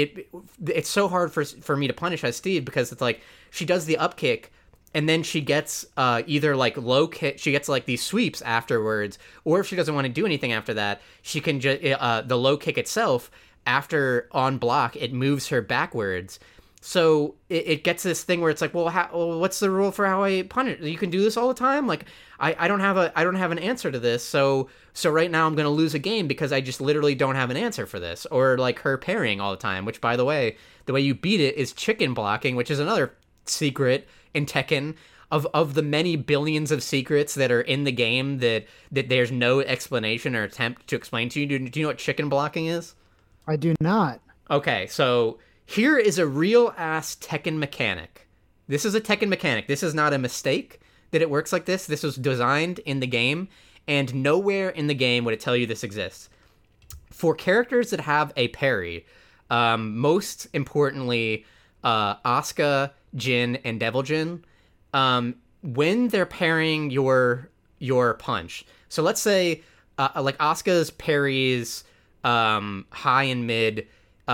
it's so hard for me to punish as Steve, because it's like she does the up kick, and then she gets either like low kick, she gets like these sweeps afterwards, or if she doesn't want to do anything after that, she can just the low kick itself, after on block, it moves her backwards. So it gets this thing where it's like, well, what's the rule for how I punish? You can do this all the time. Like I don't have an answer to this. So right now I'm going to lose a game because I just literally don't have an answer for this. Or like her parrying all the time, which, by the way you beat it is chicken blocking, which is another secret in Tekken of the many billions of secrets that are in the game that there's no explanation or attempt to explain to you. Do you know what chicken blocking is? I do not. Okay, so here is a real-ass Tekken mechanic. This is a Tekken mechanic. This is not a mistake that it works like this. This was designed in the game, and nowhere in the game would it tell you this exists. For characters that have a parry, most importantly, Asuka, Jin, and Devil Jin, when they're parrying your punch. So let's say, like Asuka's parries, high and mid,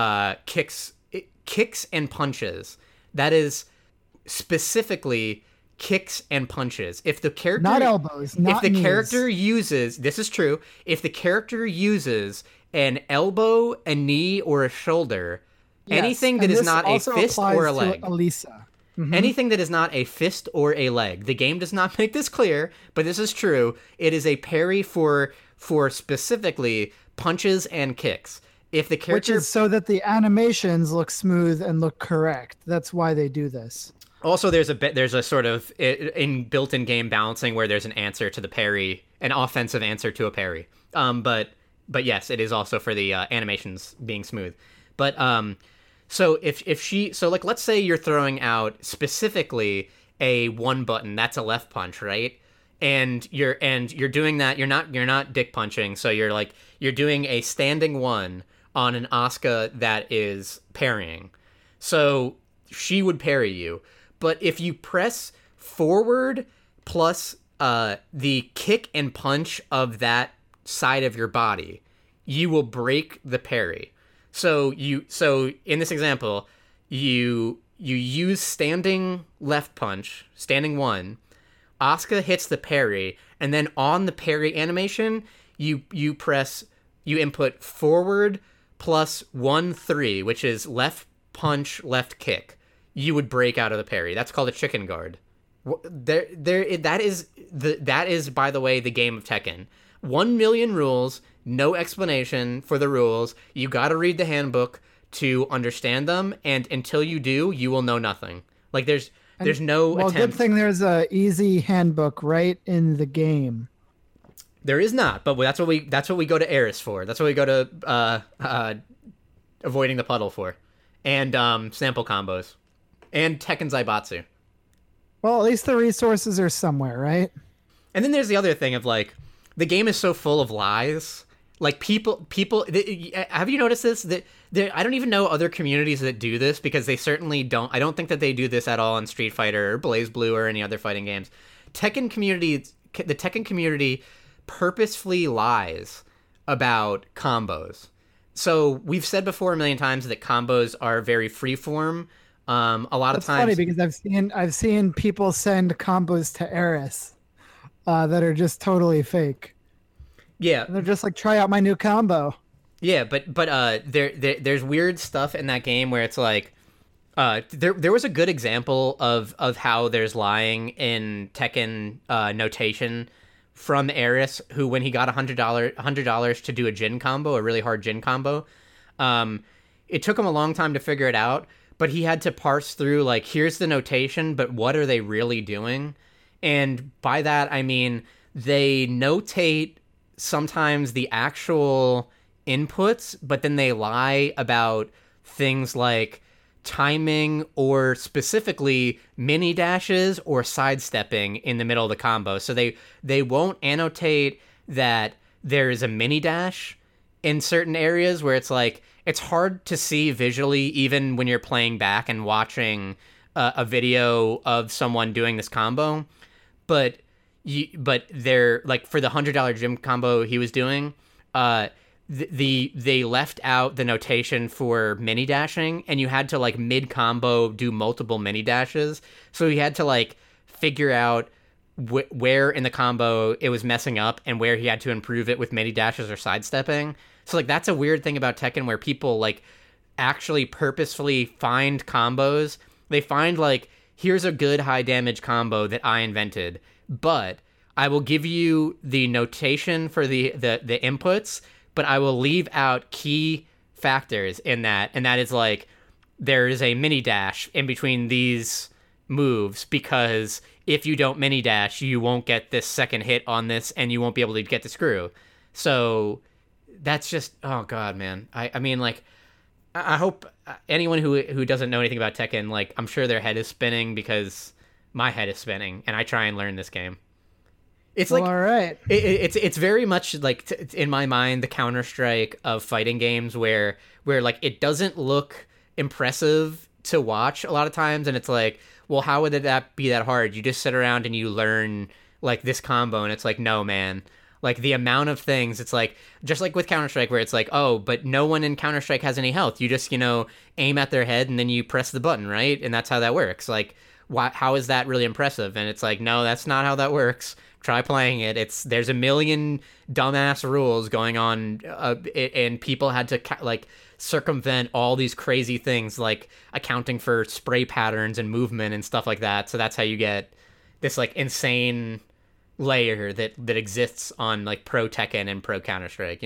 kicks and punches. That is specifically kicks and punches. If the character, not elbows, not if the knees. Character uses, this is true, if the character uses an elbow, a knee, or a shoulder, yes, anything that is not a fist or a leg. Elisa. Mm-hmm. Anything that is not a fist or a leg. The game does not make this clear, but this is true. It is a parry for specifically punches and kicks. If the character, which is so that the animations look smooth and look correct. That's why they do this. Also, there's a sort of built-in game balancing where there's an answer to the parry, an offensive answer to a parry. But yes, it is also for the animations being smooth. But so like let's say you're throwing out specifically a one button, that's a left punch, right? And you're doing that. You're not dick punching. So you're doing a standing one on an Asuka that is parrying. So she would parry you. But if you press forward plus the kick and punch of that side of your body, you will break the parry. So in this example, you use standing left punch, standing one. Asuka hits the parry, and then on the parry animation, you input forward plus 1-3, which is left punch, left kick. You would break out of the parry. That's called a chicken guard. That is, by the way, the game of Tekken. 1 million rules, no explanation for the rules. You got to read the handbook to understand them, and until you do, you will know nothing. Like there's no Well, attempt. good thing there's a easy handbook right in the game. There is not, but that's what we go to Eris for. That's what we go to avoiding the puddle for, and sample combos, and Tekken Zaibatsu. Well, at least the resources are somewhere, right? And then there's the other thing of like, the game is so full of lies. Like people, have you noticed this? That I don't even know other communities that do this, because they certainly don't. I don't think that they do this at all in Street Fighter or BlazBlue or any other fighting games. The Tekken community purposefully lies about combos. So we've said before a million times that combos are very freeform. A lot That's of times, funny because I've seen people send combos to Eris that are just totally fake. yeah, And they're just like, try out my new combo. yeah, but there's weird stuff in that game where it's like, there was a good example of how there's lying in Tekken notation from Eris, who, when he got $100 to do a Jin combo, a really hard Jin combo, it took him a long time to figure it out, but he had to parse through, like, here's the notation, but what are they really doing? And by that I mean they notate sometimes the actual inputs, but then they lie about things like timing, or specifically mini dashes or sidestepping in the middle of the combo. So they won't annotate that there is a mini dash in certain areas where it's like, it's hard to see visually even when you're playing back and watching a video of someone doing this combo. But they're like, for the $100 gym combo he was doing, they left out the notation for mini dashing, and you had to, like, mid combo do multiple mini dashes. So he had to, like, figure out where in the combo it was messing up and where he had to improve it with mini dashes or sidestepping. So, like, that's a weird thing about Tekken, where people, like, actually purposefully find combos. They find, like, here's a good high damage combo that I invented, but I will give you the notation for the inputs, but I will leave out key factors in that, and that is, like, there is a mini dash in between these moves, because if you don't mini dash, you won't get this second hit on this, and you won't be able to get the screw. So that's just, oh god, man. I mean, like, I hope anyone who doesn't know anything about Tekken, like, I'm sure their head is spinning, because my head is spinning, and I try and learn this game. It's like, all right. It's very much like, in my mind, the Counter-Strike of fighting games, where like, it doesn't look impressive to watch a lot of times, and it's like, well, how would that be that hard? You just sit around and you learn, like, this combo, and it's like, no, man. Like, the amount of things, it's like, just like with Counter-Strike, where it's like, oh, but no one in Counter-Strike has any health. You just, aim at their head and then you press the button, right? And that's how that works. Like, how is that really impressive? And it's like, no, that's not how that works. Try playing it. There's a million dumbass rules going on, and people had to, like, circumvent all these crazy things, like accounting for spray patterns and movement and stuff like that. So that's how you get this, like, insane layer that exists on, like, Pro Tekken and Pro Counter-Strike,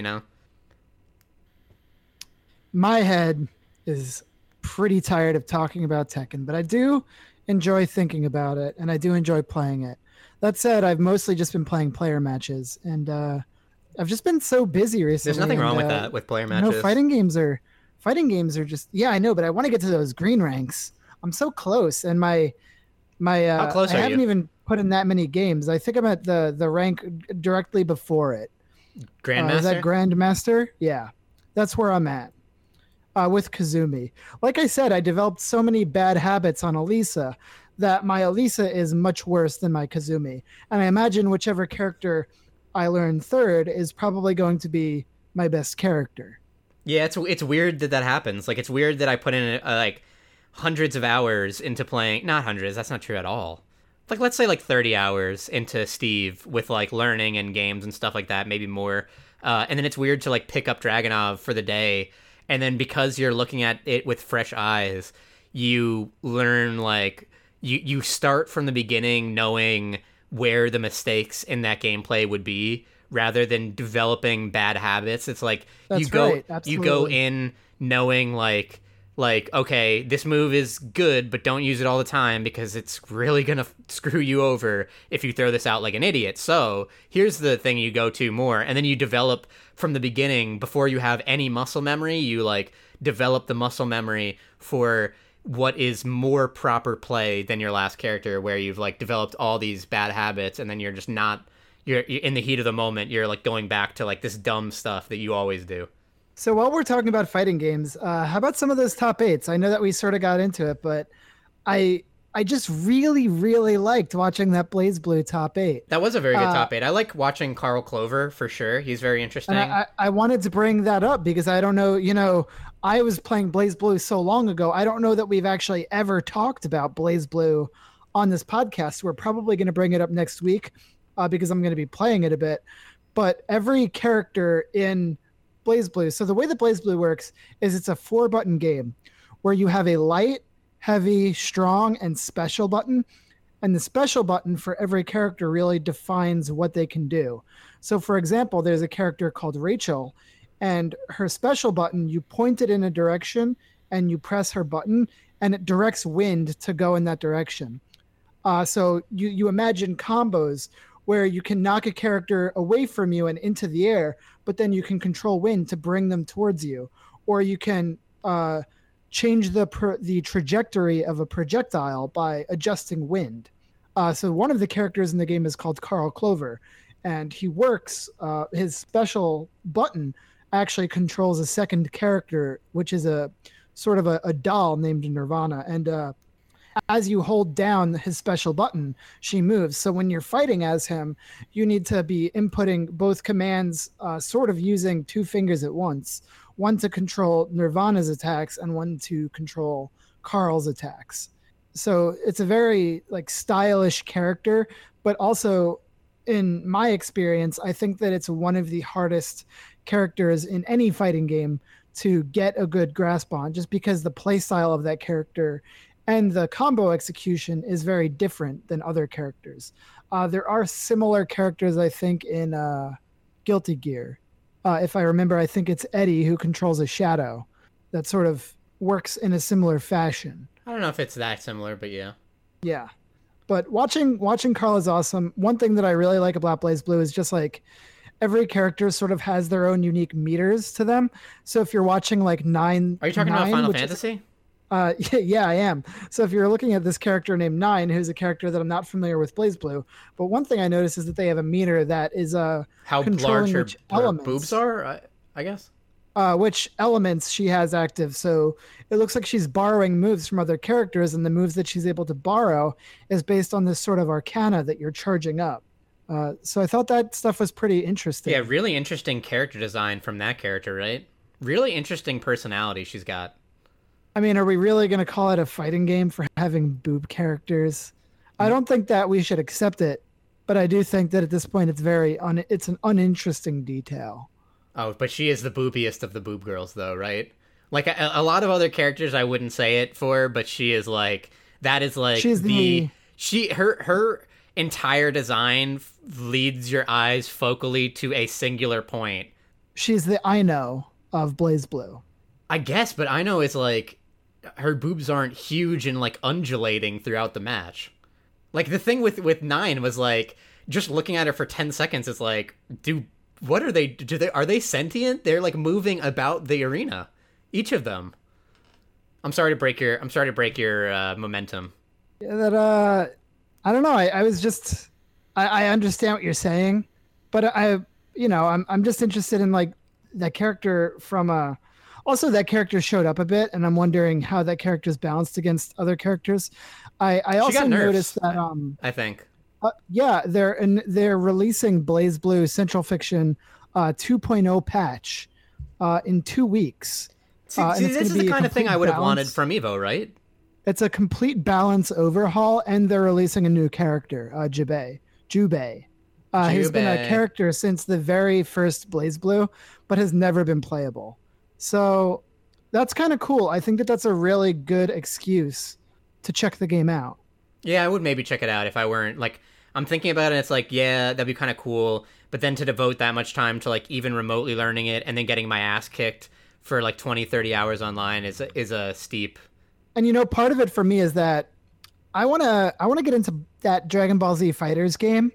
My head is pretty tired of talking about Tekken, but I do enjoy thinking about it, and I do enjoy playing it. That said, I've mostly just been playing player matches, and I've just been so busy recently. There's nothing wrong with that, with player matches. No, fighting games are just, yeah, I know, but I want to get to those green ranks. I'm so close, and my how close are you? I haven't even put in that many games. I think I'm at the rank directly before it. Grandmaster? Is that Grandmaster? Yeah, that's where I'm at. With Kazumi. Like I said, I developed so many bad habits on Elisa that my Elisa is much worse than my Kazumi. And I imagine whichever character I learn third is probably going to be my best character. Yeah, it's weird that happens. Like, it's weird that I put in, like, hundreds of hours into playing. Not hundreds, that's not true at all. Like, let's say, like, 30 hours into Steve with, like, learning and games and stuff like that, maybe more. And then it's weird to, like, pick up Dragunov for the day, and then because you're looking at it with fresh eyes, you learn, like, you start from the beginning knowing where the mistakes in that gameplay would be rather than developing bad habits. It's like That's right. Absolutely. you go in knowing like okay, this move is good, but don't use it all the time because it's really gonna screw you over if you throw this out like an idiot. So here's the thing you go to more, and then you develop from the beginning before you have any muscle memory. You like develop the muscle memory for what is more proper play than your last character, where you've like developed all these bad habits, and then you're just not you're in the heat of the moment. You're like going back to like this dumb stuff that you always do. So while we're talking about fighting games, how about some of those top eights? I know that we sort of got into it, but I just really, really liked watching that BlazBlue top eight. That was a very good top eight. I like watching Carl Clover for sure. He's very interesting. And I wanted to bring that up because I don't know, I was playing BlazBlue so long ago. I don't know that we've actually ever talked about BlazBlue on this podcast. We're probably going to bring it up next week because I'm going to be playing it a bit. But every character in BlazBlue. So the way that BlazBlue works is it's a 4-button game where you have a light, heavy, strong, and special button. And the special button for every character really defines what they can do. So for example, there's a character called Rachel, and her special button, you point it in a direction and you press her button and it directs wind to go in that direction. So you imagine combos where you can knock a character away from you and into the air, but then you can control wind to bring them towards you. Or you can change the trajectory of a projectile by adjusting wind. So one of the characters in the game is called Carl Clover, and he works, his special button actually controls a second character, which is a sort of a doll named Nirvana. And as you hold down his special button, she moves. So when you're fighting as him, you need to be inputting both commands, sort of using 2 fingers at once, one to control Nirvana's attacks and one to control Carl's attacks. So it's a very like stylish character, but also in my experience, I think that it's one of the hardest characters in any fighting game to get a good grasp on, just because the play style of that character and the combo execution is very different than other characters. There are similar characters, I think, in Guilty Gear. If I remember, I think it's Eddie who controls a shadow that sort of works in a similar fashion. I don't know if it's that similar, but yeah. Yeah. But watching Carl is awesome. One thing that I really like about BlazBlue is just like every character sort of has their own unique meters to them. So if you're watching like 9... Are you talking about Final Fantasy? Yeah, I am. So if you're looking at this character named Nine, who's a character that I'm not familiar with BlazBlue, but one thing I noticed is that they have a meter that is how large her boobs are, I guess. Which elements she has active. So it looks like she's borrowing moves from other characters, and the moves that she's able to borrow is based on this sort of arcana that you're charging up. So I thought that stuff was pretty interesting. Yeah, really interesting character design from that character, right? Really interesting personality she's got. I mean, are we really going to call it a fighting game for having boob characters? I don't think that we should accept it, but I do think that at this point it's an uninteresting detail. Oh, but she is the boobiest of the boob girls, though, right? Like a lot of other characters, I wouldn't say it for, but she is like that. Is like her entire design leads your eyes focally to a singular point. She's the Ino of BlazBlue, I guess, but Ino is like her boobs aren't huge and like undulating throughout the match. Like the thing with Nine was like just looking at her for 10 seconds. It's like, are they sentient? They're like moving about the arena, each of them. I'm sorry to break your momentum. Yeah, that I don't know. I understand what you're saying, but I'm just interested in like that character from also that character showed up a bit, and I'm wondering how that character is balanced against other characters. I also noticed that I think they're releasing BlazBlue Central Fiction 2.0 patch in 2 weeks. See, this is the kind of thing I would have wanted from Evo, right? It's a complete balance overhaul, and they're releasing a new character, Jubei. He's been a character since the very first BlazBlue, but has never been playable. So that's kind of cool. I think that that's a really good excuse to check the game out. Yeah, I would maybe check it out if I weren't like I'm thinking about it. It's like, yeah, that'd be kind of cool. But then to devote that much time to like even remotely learning it and then getting my ass kicked for like 20, 30 hours online is a steep. And part of it for me is that I want to get into that Dragon Ball Z Fighters game,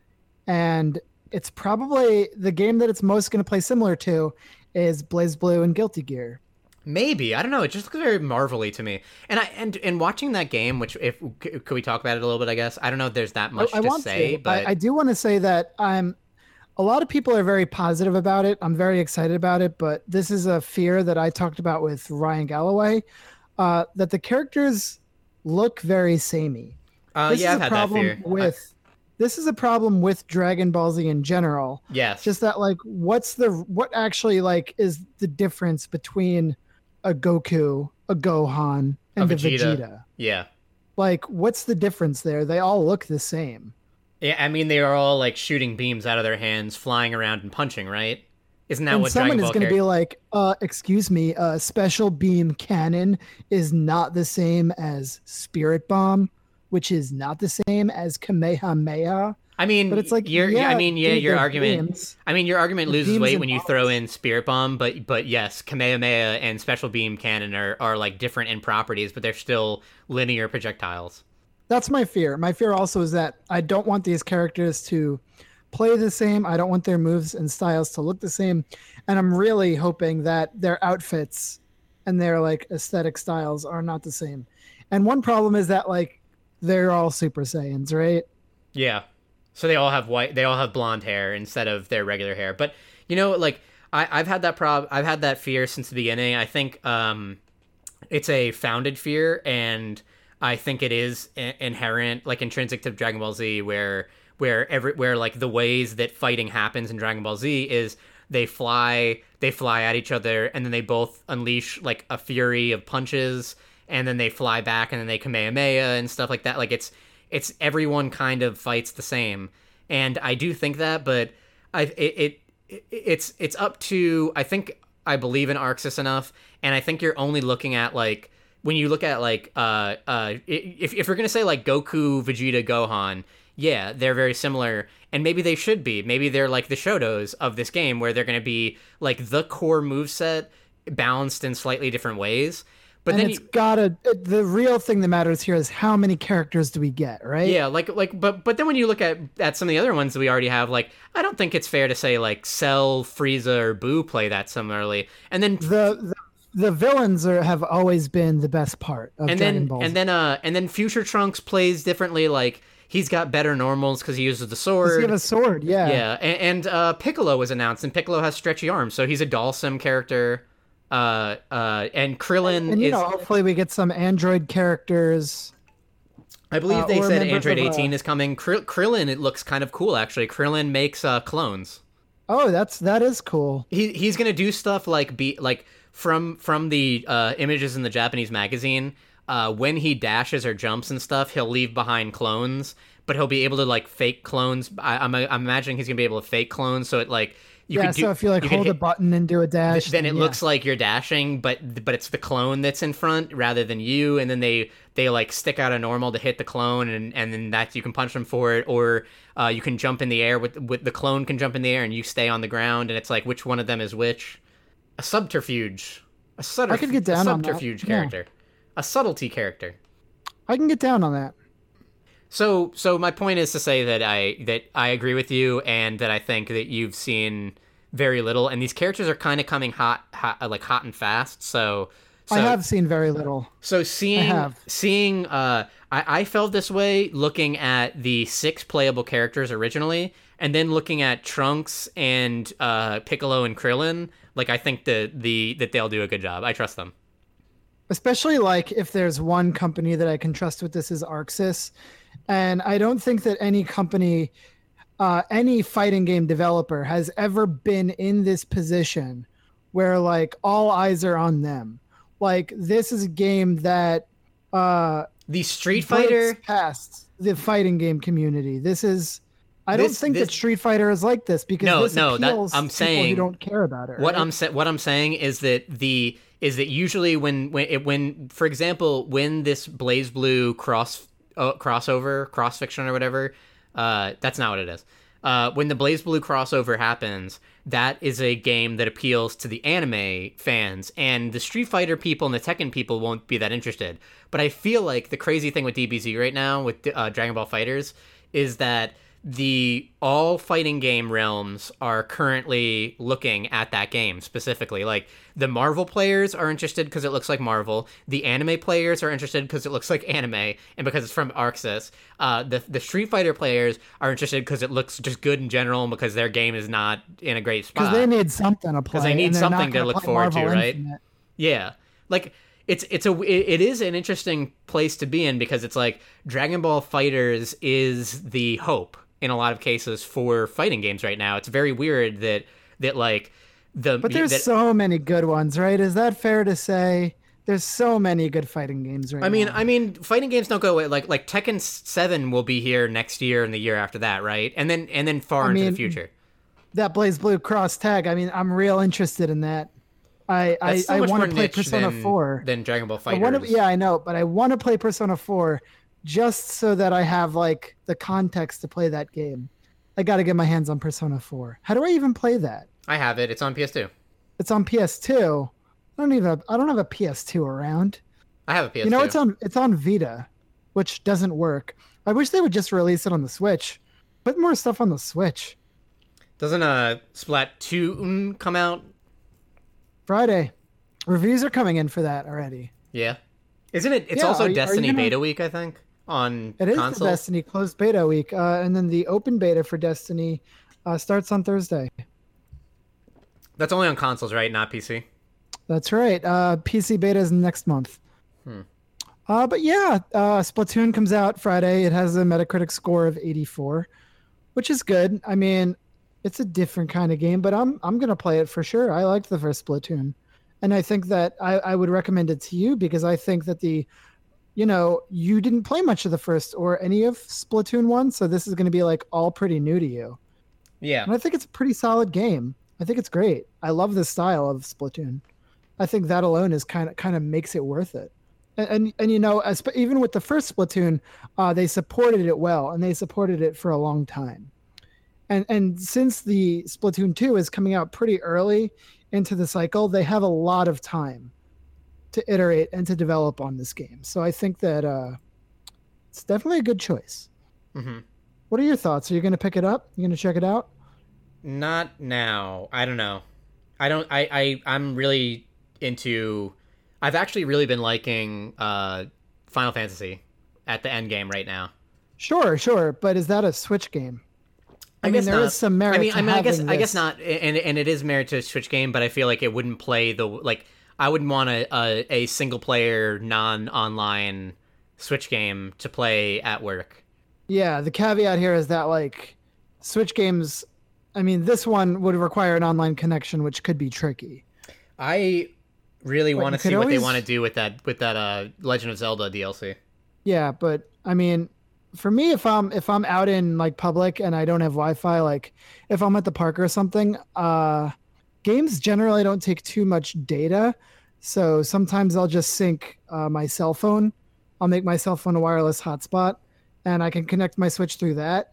and it's probably the game that it's most going to play similar to is Blaze Blue and Guilty Gear. Maybe I don't know. It just looks very marvelly to me. And watching that game, which if could we talk about it a little bit? I guess I don't know if there's that much I to want say, to. but I do want to say that a lot of people are very positive about it. I'm very excited about it, but this is a fear that I talked about with Ryan Galloway, that the characters look very samey. Yeah, I've had that fear. This is a problem with Dragon Ball Z in general. Yes, just that like what actually like is the difference between a Goku, a Gohan, and a Vegeta? Yeah. Like, what's the difference there? They all look the same. Yeah, I mean, they are all like shooting beams out of their hands, flying around and punching, right? Isn't that And what someone Dragon Ball is going to be like, excuse me, special beam cannon is not the same as Spirit Bomb, which is not the same as Kamehameha. I mean, but it's like, your argument. Beams. I mean, your argument loses weight when you bombs. throw in Spirit Bomb, but yes, Kamehameha and Special Beam Cannon are like different in properties, but they're still linear projectiles. That's my fear. My fear also is that I don't want these characters to play the same. I don't want their moves and styles to look the same. And I'm really hoping that their outfits and their like aesthetic styles are not the same. And one problem is that like they're all Super Saiyans, right? Yeah. So they all have blonde hair instead of their regular hair. But like I've had that fear since the beginning. I think it's a founded fear, and I think it is inherent, like intrinsic to Dragon Ball Z, where like the ways that fighting happens in Dragon Ball Z is they fly at each other, and then they both unleash like a fury of punches, and then they fly back, and then they Kamehameha and stuff like that. Like it's everyone kind of fights the same, and I do think that, but it's up to, I believe in Arxis enough, and I think you're only looking at like when you look at like if you're gonna say like Goku, Vegeta, Gohan, yeah, they're very similar, and maybe they should be. Maybe they're like the Shotos of this game, where they're gonna be like the core moveset balanced in slightly different ways. But and then the real thing that matters here is how many characters do we get, right? Yeah, but then when you look at some of the other ones that we already have, like I don't think it's fair to say like Cell, Frieza, or Boo play that similarly. And then the villains have always been the best part of Dragon Ball. And then Future Trunks plays differently. Like he's got better normals because he uses the sword. He has a sword, yeah. Yeah, and Piccolo was announced, and Piccolo has stretchy arms, so he's a Dalsim character. And Krillin and hopefully we get some android characters. I believe they said Android 18 is coming. Krillin, it looks kind of cool actually. Krillin makes clones. Oh, that is cool. He's gonna do stuff like from the images in the Japanese magazine. When he dashes or jumps and stuff, he'll leave behind clones, but he'll be able to like fake clones. I'm imagining he's gonna be able to fake clones, so it like. So if you like hold a button and do a dash, then it looks like you're dashing, but it's the clone that's in front rather than you, and then they like stick out a normal to hit the clone, and then that you can punch them for it, or you can jump in the air with the clone can jump in the air and you stay on the ground, and it's like which one of them is which. A subterfuge, I could get down on that. Character, a subtlety character. I can get down on that. So my point is to say that I agree with you, and that I think that you've seen very little, and these characters are kind of coming hot and fast. So I have seen very little. So I felt this way looking at the 6 playable characters originally, and then looking at Trunks and Piccolo and Krillin. Like I think that they'll do a good job. I trust them. Especially like if there's one company that I can trust with this is Arxis. And I don't think that any company, any fighting game developer has ever been in this position where like all eyes are on them. Like this is a game that the Street Fighter past the fighting game community. I don't think that Street Fighter is like this because I'm saying people who don't care about it. What I'm saying is that usually when for example when this BlazBlue cross crossover, cross fiction or whatever. That's not what it is. When the BlazBlue crossover happens, that is a game that appeals to the anime fans, and the Street Fighter people and the Tekken people won't be that interested. But I feel like the crazy thing with DBZ right now, with Dragon Ball FighterZ, is that the all fighting game realms are currently looking at that game specifically. Like, the Marvel players are interested because it looks like Marvel. The anime players are interested because it looks like anime and because it's from Arxis. The Street Fighter players are interested because it looks just good in general and because their game is not in a great spot. Because they need something to play. Because they need something to look forward to, right? Infinite. Yeah. Like, it is an interesting place to be in because it's like Dragon Ball FighterZ is the hope in a lot of cases for fighting games right now. It's very weird that like but there's so many good ones, right? Is that fair to say? There's so many good fighting games right now. I mean, fighting games don't go away. Like Tekken 7 will be here next year and the year after that, right? And then far into the future. That BlazBlue cross tag. I mean, I'm real interested in that. I want to play Persona 4 than Dragon Ball FighterZ. Yeah, I know, but I want to play Persona 4 just so that I have like the context to play that game. I got to get my hands on Persona 4. How do I even play that? I have it. It's on PS2. It's on PS2. I don't have a PS2 around. I have a PS2. You know, it's on Vita, which doesn't work. I wish they would just release it on the Switch. Put more stuff on the Switch. Doesn't Splatoon come out Friday? Reviews are coming in for that already. Yeah. Isn't it? It's also Destiny beta week, I think, on It is console. the Destiny closed beta week, and then the open beta for Destiny starts on Thursday. That's only on consoles, right? Not PC. That's right. PC beta is next month. But yeah, Splatoon comes out Friday. It has a Metacritic score of 84, which is good. I mean, it's a different kind of game, but I'm gonna play it for sure. I liked the first Splatoon, and I think that I would recommend it to you because I think that you didn't play much of the first or any of Splatoon 1, so this is going to be like all pretty new to you. Yeah. And I think it's a pretty solid game. I think it's great. I love the style of Splatoon. I think that alone is kind of makes it worth it. And even with the first Splatoon, they supported it well, and they supported it for a long time. And since the Splatoon 2 is coming out pretty early into the cycle, they have a lot of time to iterate and to develop on this game. So I think that it's definitely a good choice. Mm-hmm. What are your thoughts? Are you going to pick it up? You going to check it out? Not now. I don't know. I'm really into... I've actually really been liking Final Fantasy at the end game right now. Sure. But is that a Switch game? I mean, there is some merit to having this. I guess not. And it is merit to a Switch game, but I feel like it wouldn't play I wouldn't want a single player non-online Switch game to play at work. Yeah, the caveat here is that like Switch games, I mean, this one would require an online connection, which could be tricky. I really want to see what they want to do with that Legend of Zelda DLC. Yeah, but I mean, for me, if I'm out in like public and I don't have Wi-Fi, like if I'm at the park or something, games generally don't take too much data, so sometimes I'll just sync my cell phone. I'll make my cell phone a wireless hotspot, and I can connect my Switch through that.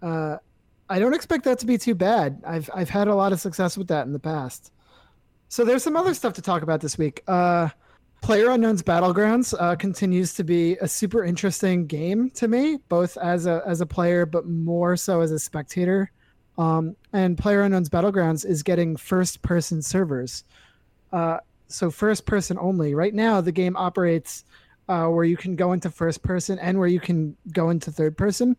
I don't expect that to be too bad. I've had a lot of success with that in the past. So there's some other stuff to talk about this week. PlayerUnknown's Battlegrounds continues to be a super interesting game to me, both as a player, but more so as a spectator. And PlayerUnknown's Battlegrounds is getting first-person servers. So first-person only. Right now, the game operates where you can go into first-person and where you can go into third-person.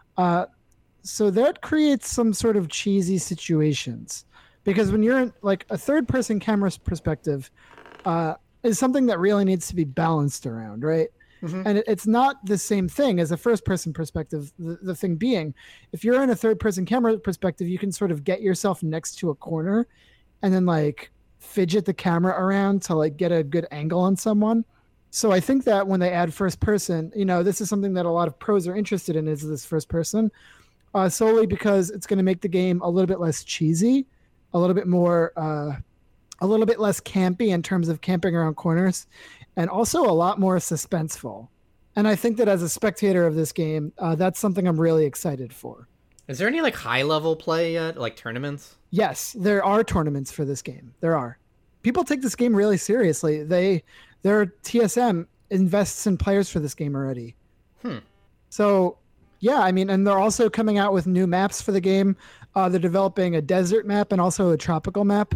So that creates some sort of cheesy situations. Because when you're in like a third-person camera's perspective, is something that really needs to be balanced around, right? Mm-hmm. And it's not the same thing as a first-person perspective. The thing being, if you're in a third-person camera perspective, you can sort of get yourself next to a corner and then like fidget the camera around to like get a good angle on someone. So I think that when they add first-person, this is something that a lot of pros are interested in, is this first-person, solely because it's going to make the game a little bit less cheesy, a little bit more... a little bit less campy in terms of camping around corners, and also a lot more suspenseful. And I think that as a spectator of this game, that's something I'm really excited for. Is there any like high level play yet, like tournaments? Yes, there are tournaments for this game. There are. People take this game really seriously. Their TSM invests in players for this game already. So, yeah, I mean, and they're also coming out with new maps for the game. They're developing a desert map and also a tropical map.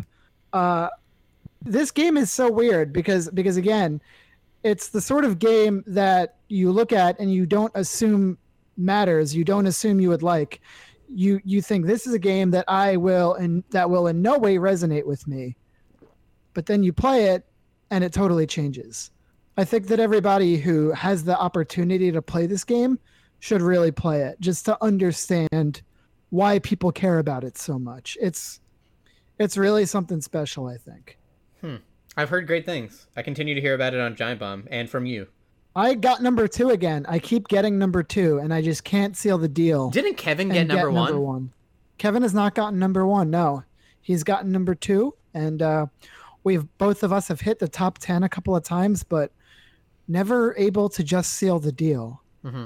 This game is so weird because again, it's the sort of game that you look at and you don't assume matters. You don't assume you would like. You think this is a game that that will in no way resonate with me. But then you play it and it totally changes. I think that everybody who has the opportunity to play this game should really play it just to understand why people care about it so much. It's really something special, I think. I've heard great things. I continue to hear about it on Giant Bomb and from you. I got number 2 again. I keep getting number 2, and I just can't seal the deal. Didn't Kevin get number one? Kevin has not gotten number 1. No, he's gotten number 2, and both of us have hit the top 10 a couple of times, but never able to just seal the deal.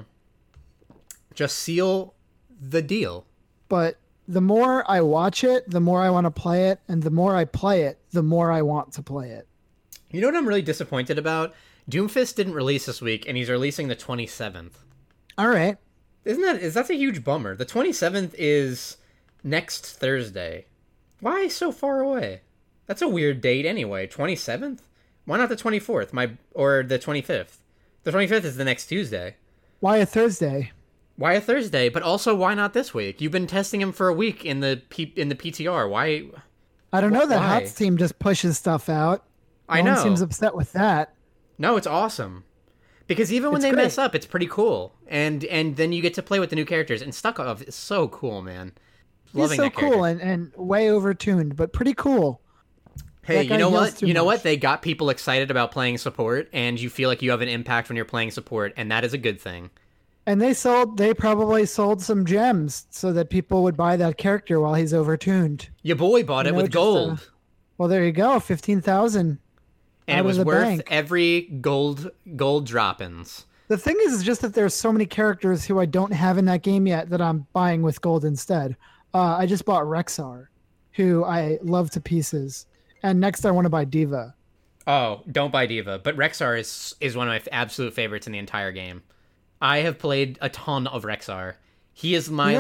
Just seal the deal. But the more I watch it, the more I want to play it, and the more I play it, the more I want to play it. You know what I'm really disappointed about? Doomfist didn't release this week, and he's releasing the 27th. All right. That's a huge bummer. The 27th is next Thursday. Why so far away? That's a weird date anyway. 27th? Why not the 24th? Or the 25th? The 25th is the next Tuesday. Why a Thursday? Why a Thursday? But also, why not this week? You've been testing him for a week in the PTR. Why? I don't know. That HOTS team just pushes stuff out. I know. No one seems upset with that. No, it's awesome. Because even when they mess up, it's pretty cool. And then you get to play with the new characters. And Stukov is so cool, man. Loving He's so cool and way overtuned, but pretty cool. Hey, you know what? You know what? They got people excited about playing support, and you feel like you have an impact when you're playing support, and that is a good thing. And they probably sold some gems so that people would buy that character while he's overtuned. Your boy bought it with gold. Well, there you go, 15,000. And it was worth every gold drop-ins. The thing is just that there's so many characters who I don't have in that game yet that I'm buying with gold instead. I just bought Rexar, who I love to pieces. And next I want to buy D.Va. Oh, don't buy D.Va. But Rexar is one of my absolute favorites in the entire game. I have played a ton of Rexar. He is my,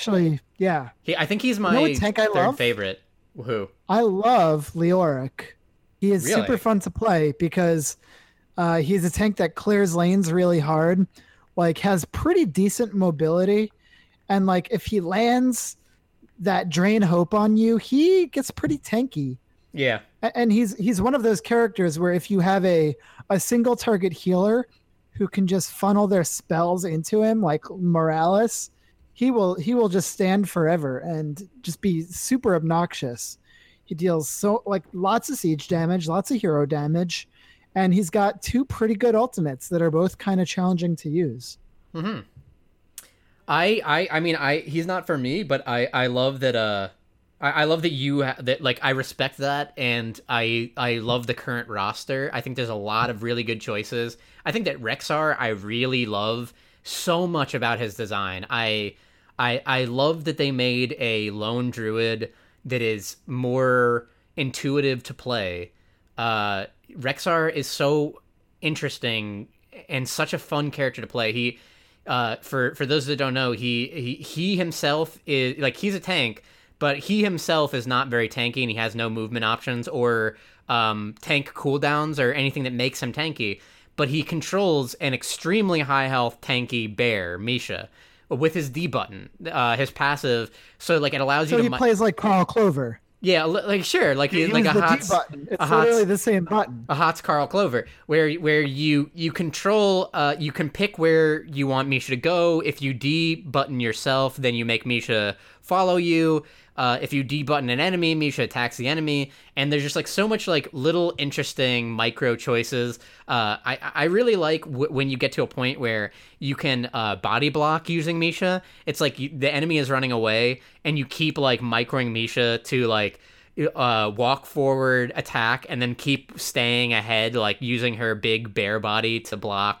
I think he's my third favorite. Who? I love Leoric. He is super fun to play because he's a tank that clears lanes really hard, has pretty decent mobility, and if he lands that Drain Hope on you, he gets pretty tanky. Yeah. And he's one of those characters where if you have a single target healer who can just funnel their spells into him like Morales, he will just stand forever and just be super obnoxious. He deals lots of siege damage, lots of hero damage, and he's got 2 pretty good ultimates that are both kind of challenging to use. Mm-hmm. I mean, he's not for me, but I love that. I love that I respect that, and I love the current roster. I think there's a lot of really good choices. I think that Rexar, I really love so much about his design. I love that they made a lone druid that is more intuitive to play. Rexar is so interesting and such a fun character to play. He, for those that don't know, he himself is he's a tank, but he himself is not very tanky, and he has no movement options or tank cooldowns or anything that makes him tanky. But he controls an extremely high health tanky bear, Misha, with his D button, his passive. So it allows you to. So he plays like Carl Clover. Yeah, sure, he like a HOTS button. It's literally the same button. A HOTS Carl Clover, where you control, you can pick where you want Misha to go. If you D button yourself, then you make Misha follow you. If you D button an enemy, Misha attacks the enemy, and there's just so much little interesting micro choices. I really like when you get to a point where you can body block using Misha. It's the enemy is running away, and you keep microing Misha to walk forward, attack, and then keep staying ahead, using her big bear body to block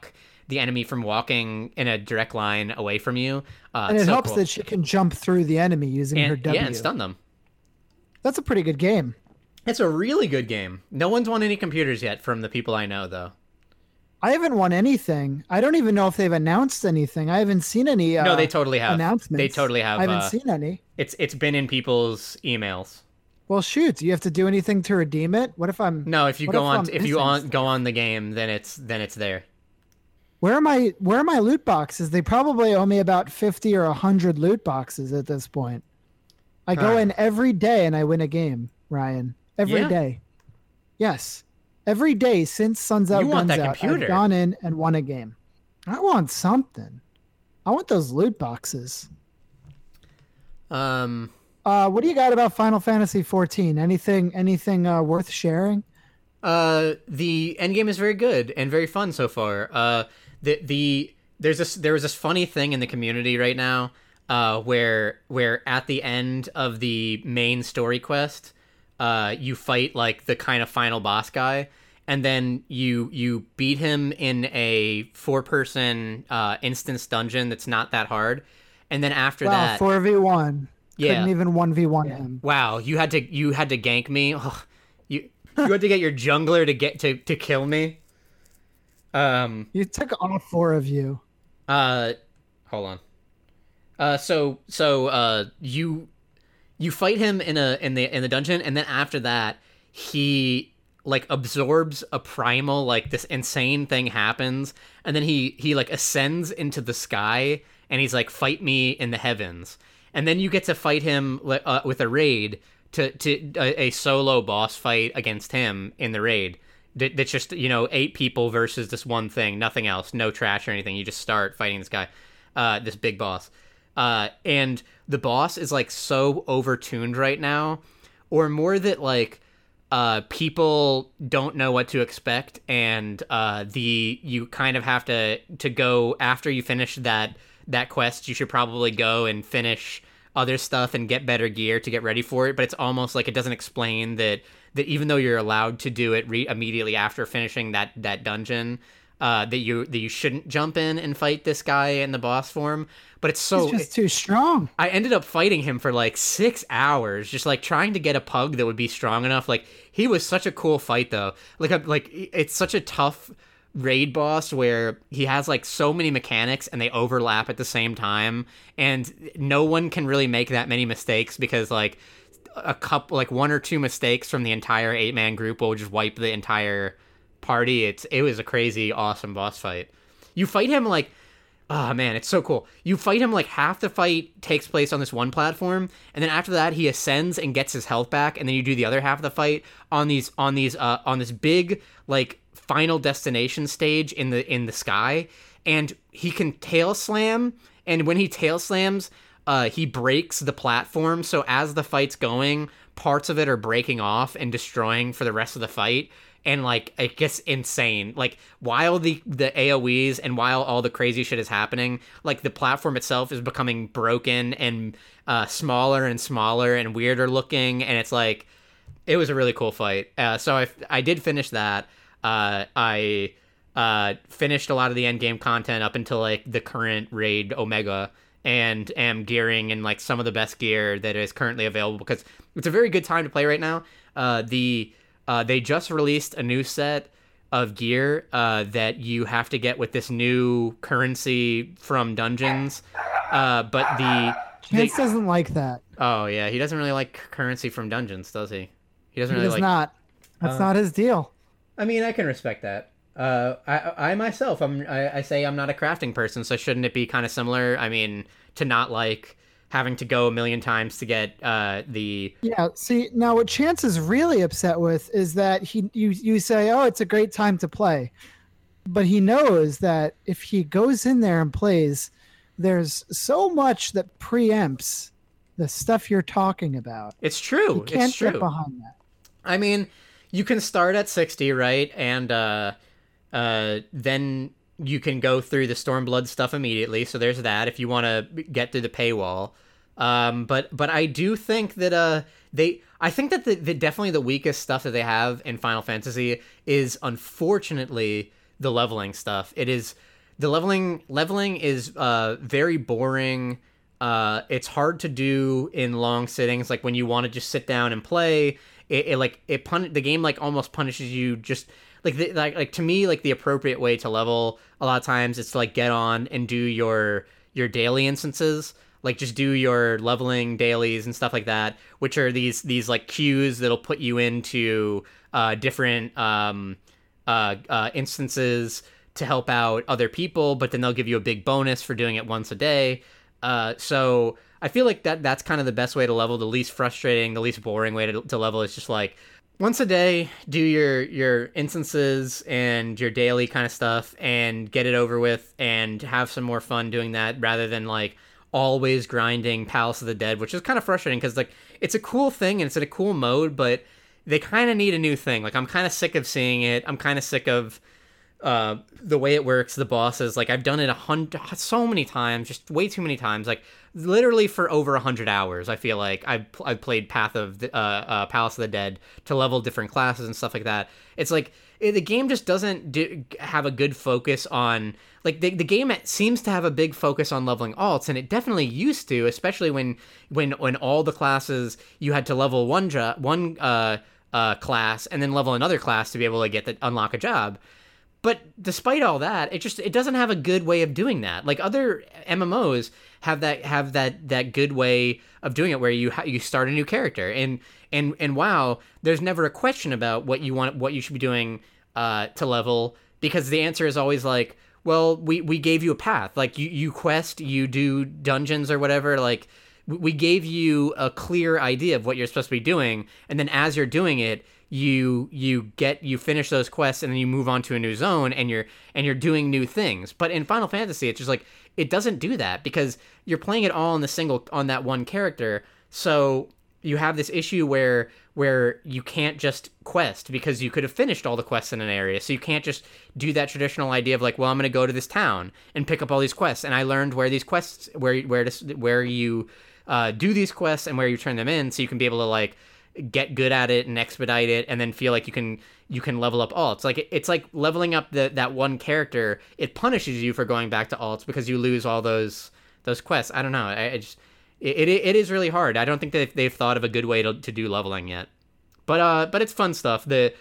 the enemy from walking in a direct line away from you. And It's it so helps cool. that she can jump through the enemy using her And W. yeah, and stun them. That's a pretty good game. It's a really good game. No one's won any computers yet from the people I know, though. I haven't won anything. I don't even know if they've announced anything. I haven't seen any. No, they totally have. Announcements. They totally have. I haven't seen any. It's been in people's emails. Well, shoot. Do you have to do anything to redeem it? What if I'm? No, if you what go on, I'm if you missing on stuff? go on the game, then it's there. Where are my loot boxes? They probably owe me about 50 or 100 loot boxes at this point. I go in every day and I win a game, Ryan. Every Yeah? day. Yes. Every day since Sun's Out, You want Guns that Out, computer. I've gone in and won a game. I want something. I want those loot boxes. What do you got about Final Fantasy 14? Anything worth sharing? The end game is very good and very fun so far. There was this funny thing in the community right now, where at the end of the main story quest, you fight like the kind of final boss guy, and then you beat him in a 4-person instance dungeon that's not that hard, and then after Wow, that, 4v1. Yeah. Couldn't even 1v1 him. wow, you had to gank me. Ugh. You had to get your jungler to kill me. You took all 4 of you. Hold on. You fight him in the dungeon, and then after that, he like absorbs a primal, like this insane thing happens, and then he like ascends into the sky, and he's like, fight me in the heavens, and then you get to fight him with a raid to a solo boss fight against him in the raid. That's just 8 people versus this one thing, nothing else, no trash or anything. You just start fighting this guy, this big boss, and the boss is like so overtuned right now, or more that like people don't know what to expect, and you kind of have to go after you finish that quest. You should probably go and finish other stuff and get better gear to get ready for it, but it's almost like it doesn't explain that even though you're allowed to do it immediately after finishing that dungeon, that you shouldn't jump in and fight this guy in the boss form. But it's so He's just too strong. I ended up fighting him for like 6 hours, just like trying to get a pug that would be strong enough. Like, he was such a cool fight though. Like it's such a tough raid boss where he has like so many mechanics and they overlap at the same time, and no one can really make that many mistakes, because like a couple, like 1 or 2 mistakes from the entire 8-man group will just wipe the entire party. It was a crazy awesome boss fight. You fight him like, oh man, it's so cool. You fight him like half the fight takes place on this one platform, and then after that he ascends and gets his health back, and then you do the other half of the fight on this big like final destination stage in the sky, and he can tail slam, and when he tail slams, he breaks the platform, so as the fight's going, parts of it are breaking off and destroying for the rest of the fight. And like it gets insane. Like, while the AoEs and while all the crazy shit is happening, like the platform itself is becoming broken and smaller and smaller and weirder looking, and it's like, it was a really cool fight. So I did finish that. I finished a lot of the end game content up until like the current raid Omega, and am gearing in like some of the best gear that is currently available, because it's a very good time to play right now. They just released a new set of gear that you have to get with this new currency from dungeons. But Chance doesn't like that. Oh yeah, he doesn't really like currency from dungeons, does he? He doesn't He really does like. not. That's not his deal. I mean, I can respect that. I myself, I say I'm not a crafting person, so shouldn't it be kind of similar? I mean, to not like having to go a million times to get the. Yeah. See, now what Chance is really upset with is that you say, "Oh, it's a great time to play," but he knows that if he goes in there and plays, there's so much that preempts the stuff you're talking about. It's true. He can't It's true. get behind that. I mean, you can start at 60, right? And then you can go through the Stormblood stuff immediately. So there's that if you want to get through the paywall. But I do think that I think that the definitely the weakest stuff that they have in Final Fantasy is, unfortunately, the leveling stuff. It is the leveling is very boring. It's hard to do in long sittings, like when you want to just sit down and play. The game like almost punishes you. Just like to me, like the appropriate way to level a lot of times is to like get on and do your daily instances, like just do your leveling dailies and stuff like that, which are these like queues that'll put you into different instances to help out other people, but then they'll give you a big bonus for doing it once a day. So I feel like that's kind of the best way to level, the least frustrating, the least boring way to level is just like once a day, do your instances and your daily kind of stuff and get it over with and have some more fun doing that rather than like always grinding Palace of the Dead, which is kind of frustrating because like it's a cool thing and it's in a cool mode, but they kind of need a new thing. Like I'm kind of sick of seeing it. I'm kind of sick of the way it works, the bosses. Like I've done it so many times, just way too many times. Like literally for over 100 hours, I feel like I've played Path of the Palace of the Dead to level different classes and stuff like that. It's like the game just doesn't have a good focus on like the game seems to have a big focus on leveling alts, and it definitely used to, especially when all the classes you had to level one class and then level another class to be able to unlock a job. But despite all that, it doesn't have a good way of doing that. Like other MMOs have that good way of doing it, where you start a new character, and WoW, there's never a question about what you should be doing to level, because the answer is always like, well, we gave you a path, like you quest, you do dungeons or whatever, like we gave you a clear idea of what you're supposed to be doing, and then as you're doing it, you finish those quests and then you move on to a new zone and you're doing new things. But in Final Fantasy, it's just like it doesn't do that because you're playing it all on that one character. So you have this issue where you can't just quest because you could have finished all the quests in an area. So you can't just do that traditional idea of like, well, I'm going to go to this town and pick up all these quests, and I learned where these quests where you do these quests and where you turn them in, so you can be able to like get good at it and expedite it, and then feel like you can level up alts. Like it's like leveling up that one character. It punishes you for going back to alts because you lose all those quests. I don't know. It is really hard. I don't think that they've thought of a good way to do leveling yet. But it's fun stuff. The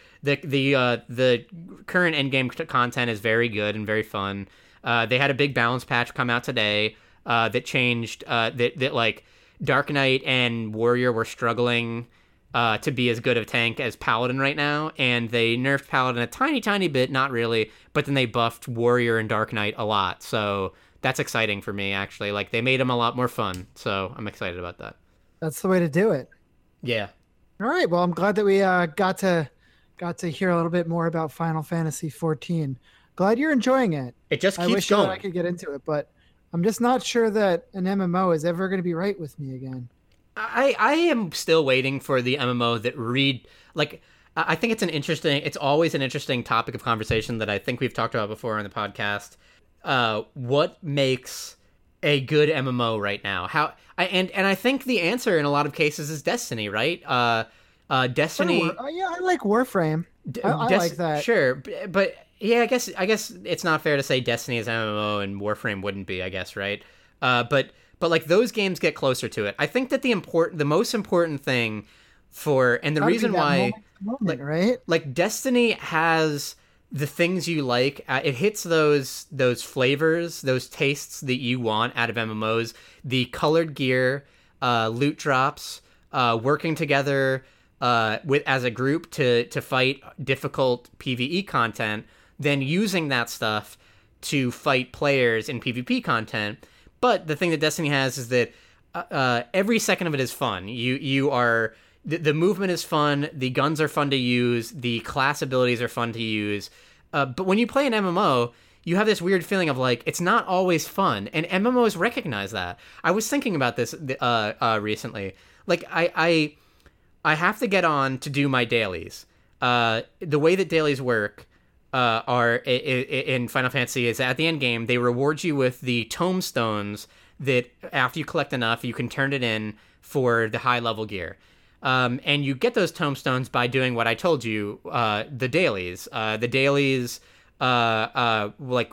current endgame content is very good and very fun. They had a big balance patch come out today that changed that like Dark Knight and Warrior were struggling to be as good of a tank as Paladin right now, and they nerfed Paladin a tiny bit, not really, but then they buffed Warrior and Dark Knight a lot, so that's exciting for me, actually. Like, they made them a lot more fun, so I'm excited about that. That's the way to do it. Yeah. All right, well, I'm glad that we got to hear a little bit more about Final Fantasy 14. Glad you're enjoying it. It just keeps going. I wish that I could get into it, but I'm just not sure that an MMO is ever going to be right with me again. I am still waiting for the MMO that I think it's always an interesting topic of conversation that I think we've talked about before on the podcast. What makes a good MMO right now? I think the answer in a lot of cases is Destiny, right? Destiny. Yeah, I like Warframe. I like that. Sure, but yeah, I guess it's not fair to say Destiny is MMO and Warframe wouldn't be, I guess, right? But like those games get closer to it. I think that the most important thing and the reason why, right? Like Destiny has the things you like. It hits those flavors, those tastes that you want out of MMOs. The colored gear, loot drops, working together as a group to fight difficult PvE content, then using that stuff to fight players in PvP content. But the thing that Destiny has is that every second of it is fun. The movement is fun, the guns are fun to use, the class abilities are fun to use. But when you play an MMO, you have this weird feeling of like it's not always fun, and MMOs recognize that. I was thinking about this recently. Like I have to get on to do my dailies. The way that dailies work are in Final Fantasy is at the end game they reward you with the tomestones that after you collect enough you can turn it in for the high level gear, and you get those tomestones by doing what I told you, the dailies like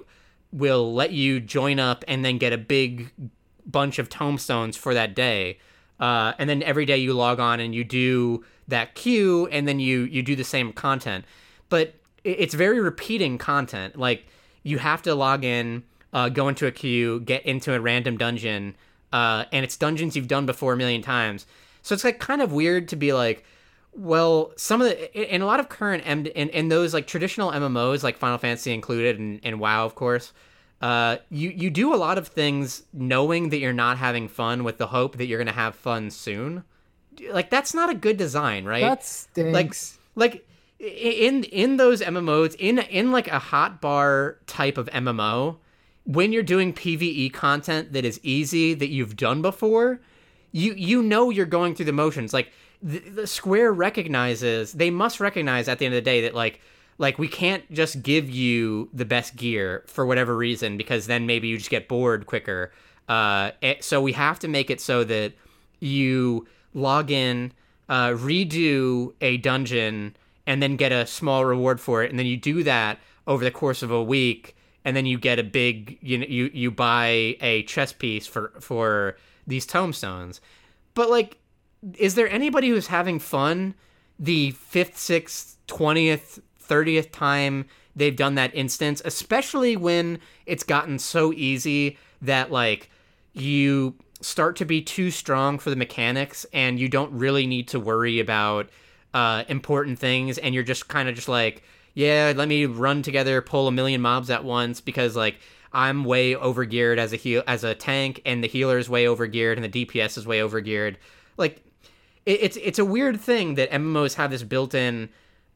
will let you join up and then get a big bunch of tombstones for that day. And then every day you log on and you do that queue, and then you do the same content. But it's very repeating content. Like, you have to log in, go into a queue, get into a random dungeon, and it's dungeons you've done before a million times. So it's like kind of weird to be like, well, some of the in a lot of current in those like traditional MMOs, like Final Fantasy included, and WoW, of course, you do a lot of things knowing that you're not having fun with the hope that you're gonna have fun soon. Like, that's not a good design, right? That stinks. Like in those MMOs, in like a hot bar type of MMO, when you're doing PvE content that is easy, that you've done before, you know you're going through the motions. Like, the Square recognizes, they must recognize at the end of the day that like we can't just give you the best gear for whatever reason, because then maybe you just get bored quicker. So we have to make it so that you log in, redo a dungeon, and then get a small reward for it, and then you do that over the course of a week, and then you get a big, you buy a chess piece for these tombstones. But like, is there anybody who's having fun the 5th, 6th, 20th, 30th time they've done that instance, especially when it's gotten so easy that like you start to be too strong for the mechanics and you don't really need to worry about important things, and you're just kind of just like, yeah, let me run together, pull a million mobs at once, because like I'm way overgeared as a tank, and the healer is way overgeared, and the DPS is way overgeared. Like, it's a weird thing that MMOs have this built-in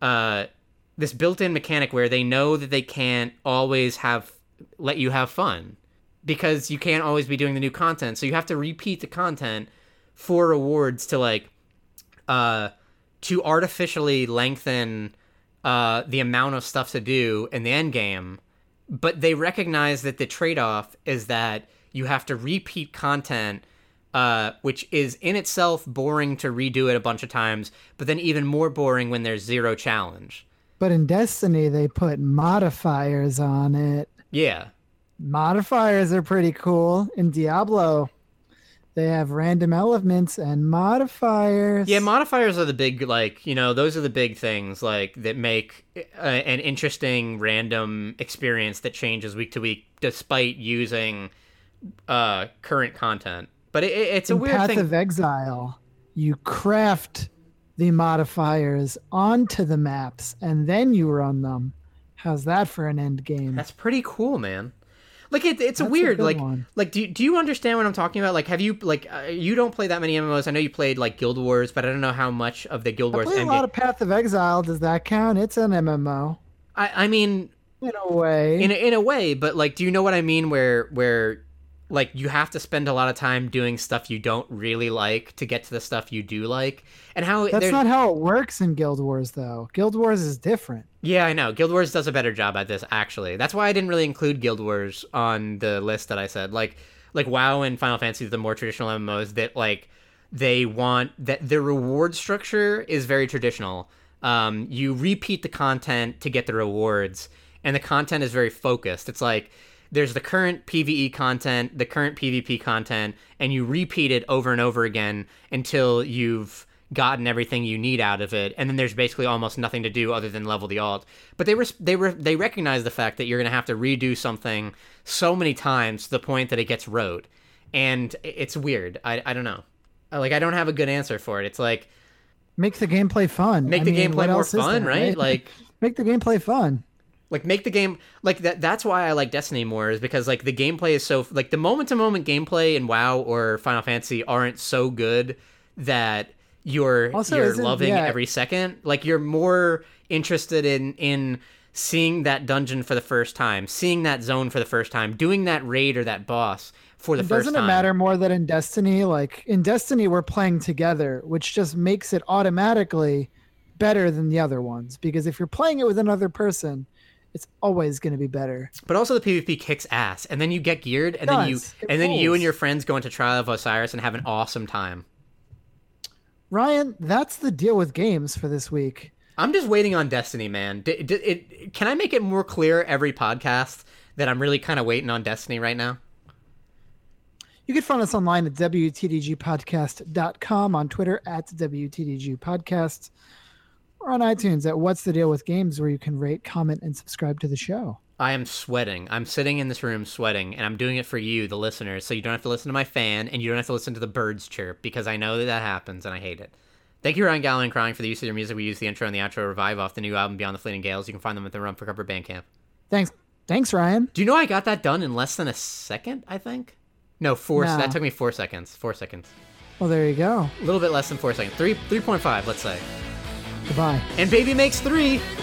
mechanic where they know that they can't always let you have fun, because you can't always be doing the new content. So you have to repeat the content for rewards to like to artificially lengthen the amount of stuff to do in the end game. But they recognize that the trade-off is that you have to repeat content, which is in itself boring to redo it a bunch of times, but then even more boring when there's zero challenge. But in Destiny, they put modifiers on it. Yeah. Modifiers are pretty cool. In Diablo, they have random elements and modifiers. Yeah, modifiers are the big, like, those are the big things, like, that make an interesting random experience that changes week to week despite using current content. But it's a weird thing. In Path of Exile, you craft the modifiers onto the maps and then you run them. How's that for an end game? That's pretty cool, man. Like, it's a weird, like do you understand what I'm talking about? Like, have you, like, you don't play that many MMOs. I know you played like Guild Wars, but I don't know how much of the Guild Wars I played a lot of Path of Exile. Does that count? It's an MMO. I mean, in a way. In a way, but like, do you know what I mean? Where like, you have to spend a lot of time doing stuff you don't really like to get to the stuff you do like, and how that's not how it works in Guild Wars, though. Guild Wars is different. Yeah, I know. Guild Wars does a better job at this, actually. That's why I didn't really include Guild Wars on the list that I said. Like WoW and Final Fantasy, the more traditional MMOs that like they want that the reward structure is very traditional. You repeat the content to get the rewards, and the content is very focused. It's like, there's the current PvE content, the current PvP content, and you repeat it over and over again until you've gotten everything you need out of it, and then there's basically almost nothing to do other than level the alt. But they recognize the fact that you're going to have to redo something so many times to the point that it gets rote, and it's weird. I don't know. Like, I don't have a good answer for it. It's like, make the gameplay fun. Make the gameplay more fun, right? Like, make the gameplay fun. Like, make the game like that. That's why I like Destiny more, is because like the gameplay is so, like, the moment-to-moment gameplay in WoW or Final Fantasy aren't so good that you're loving every second. Like, you're more interested in seeing that dungeon for the first time, seeing that zone for the first time, doing that raid or that boss for the first time. Doesn't it matter more that in Destiny, like in Destiny, we're playing together, which just makes it automatically better than the other ones, because if you're playing it with another person, it's always going to be better. But also the PvP kicks ass, and then you get geared, and then you and your friends go into Trial of Osiris and have an awesome time. Ryan, that's the deal with games for this week. I'm just waiting on Destiny, man. Can I make it more clear every podcast that I'm really kind of waiting on Destiny right now. You can find us online at WTDGpodcast.com, on Twitter at WTDGpodcast, or on iTunes at What's the Deal with Games, where you can rate, comment, and subscribe to the show. I am sweating. I'm sitting in this room sweating, and I'm doing it for you, the listeners, so you don't have to listen to my fan, and you don't have to listen to the birds chirp, because I know that happens, and I hate it. Thank you, Ryan Gallagher and Crying, for the use of your music. We use the intro and the outro Revive off the new album, Beyond the Fleeting Gales. You can find them at the Run for Cover Bandcamp. Thanks, Ryan. Do you know I got that done in less than a second, I think? No, that took me 4 seconds. 4 seconds. Well, there you go. A little bit less than 4 seconds. 3.5, let's say. Goodbye. And Baby Makes 3!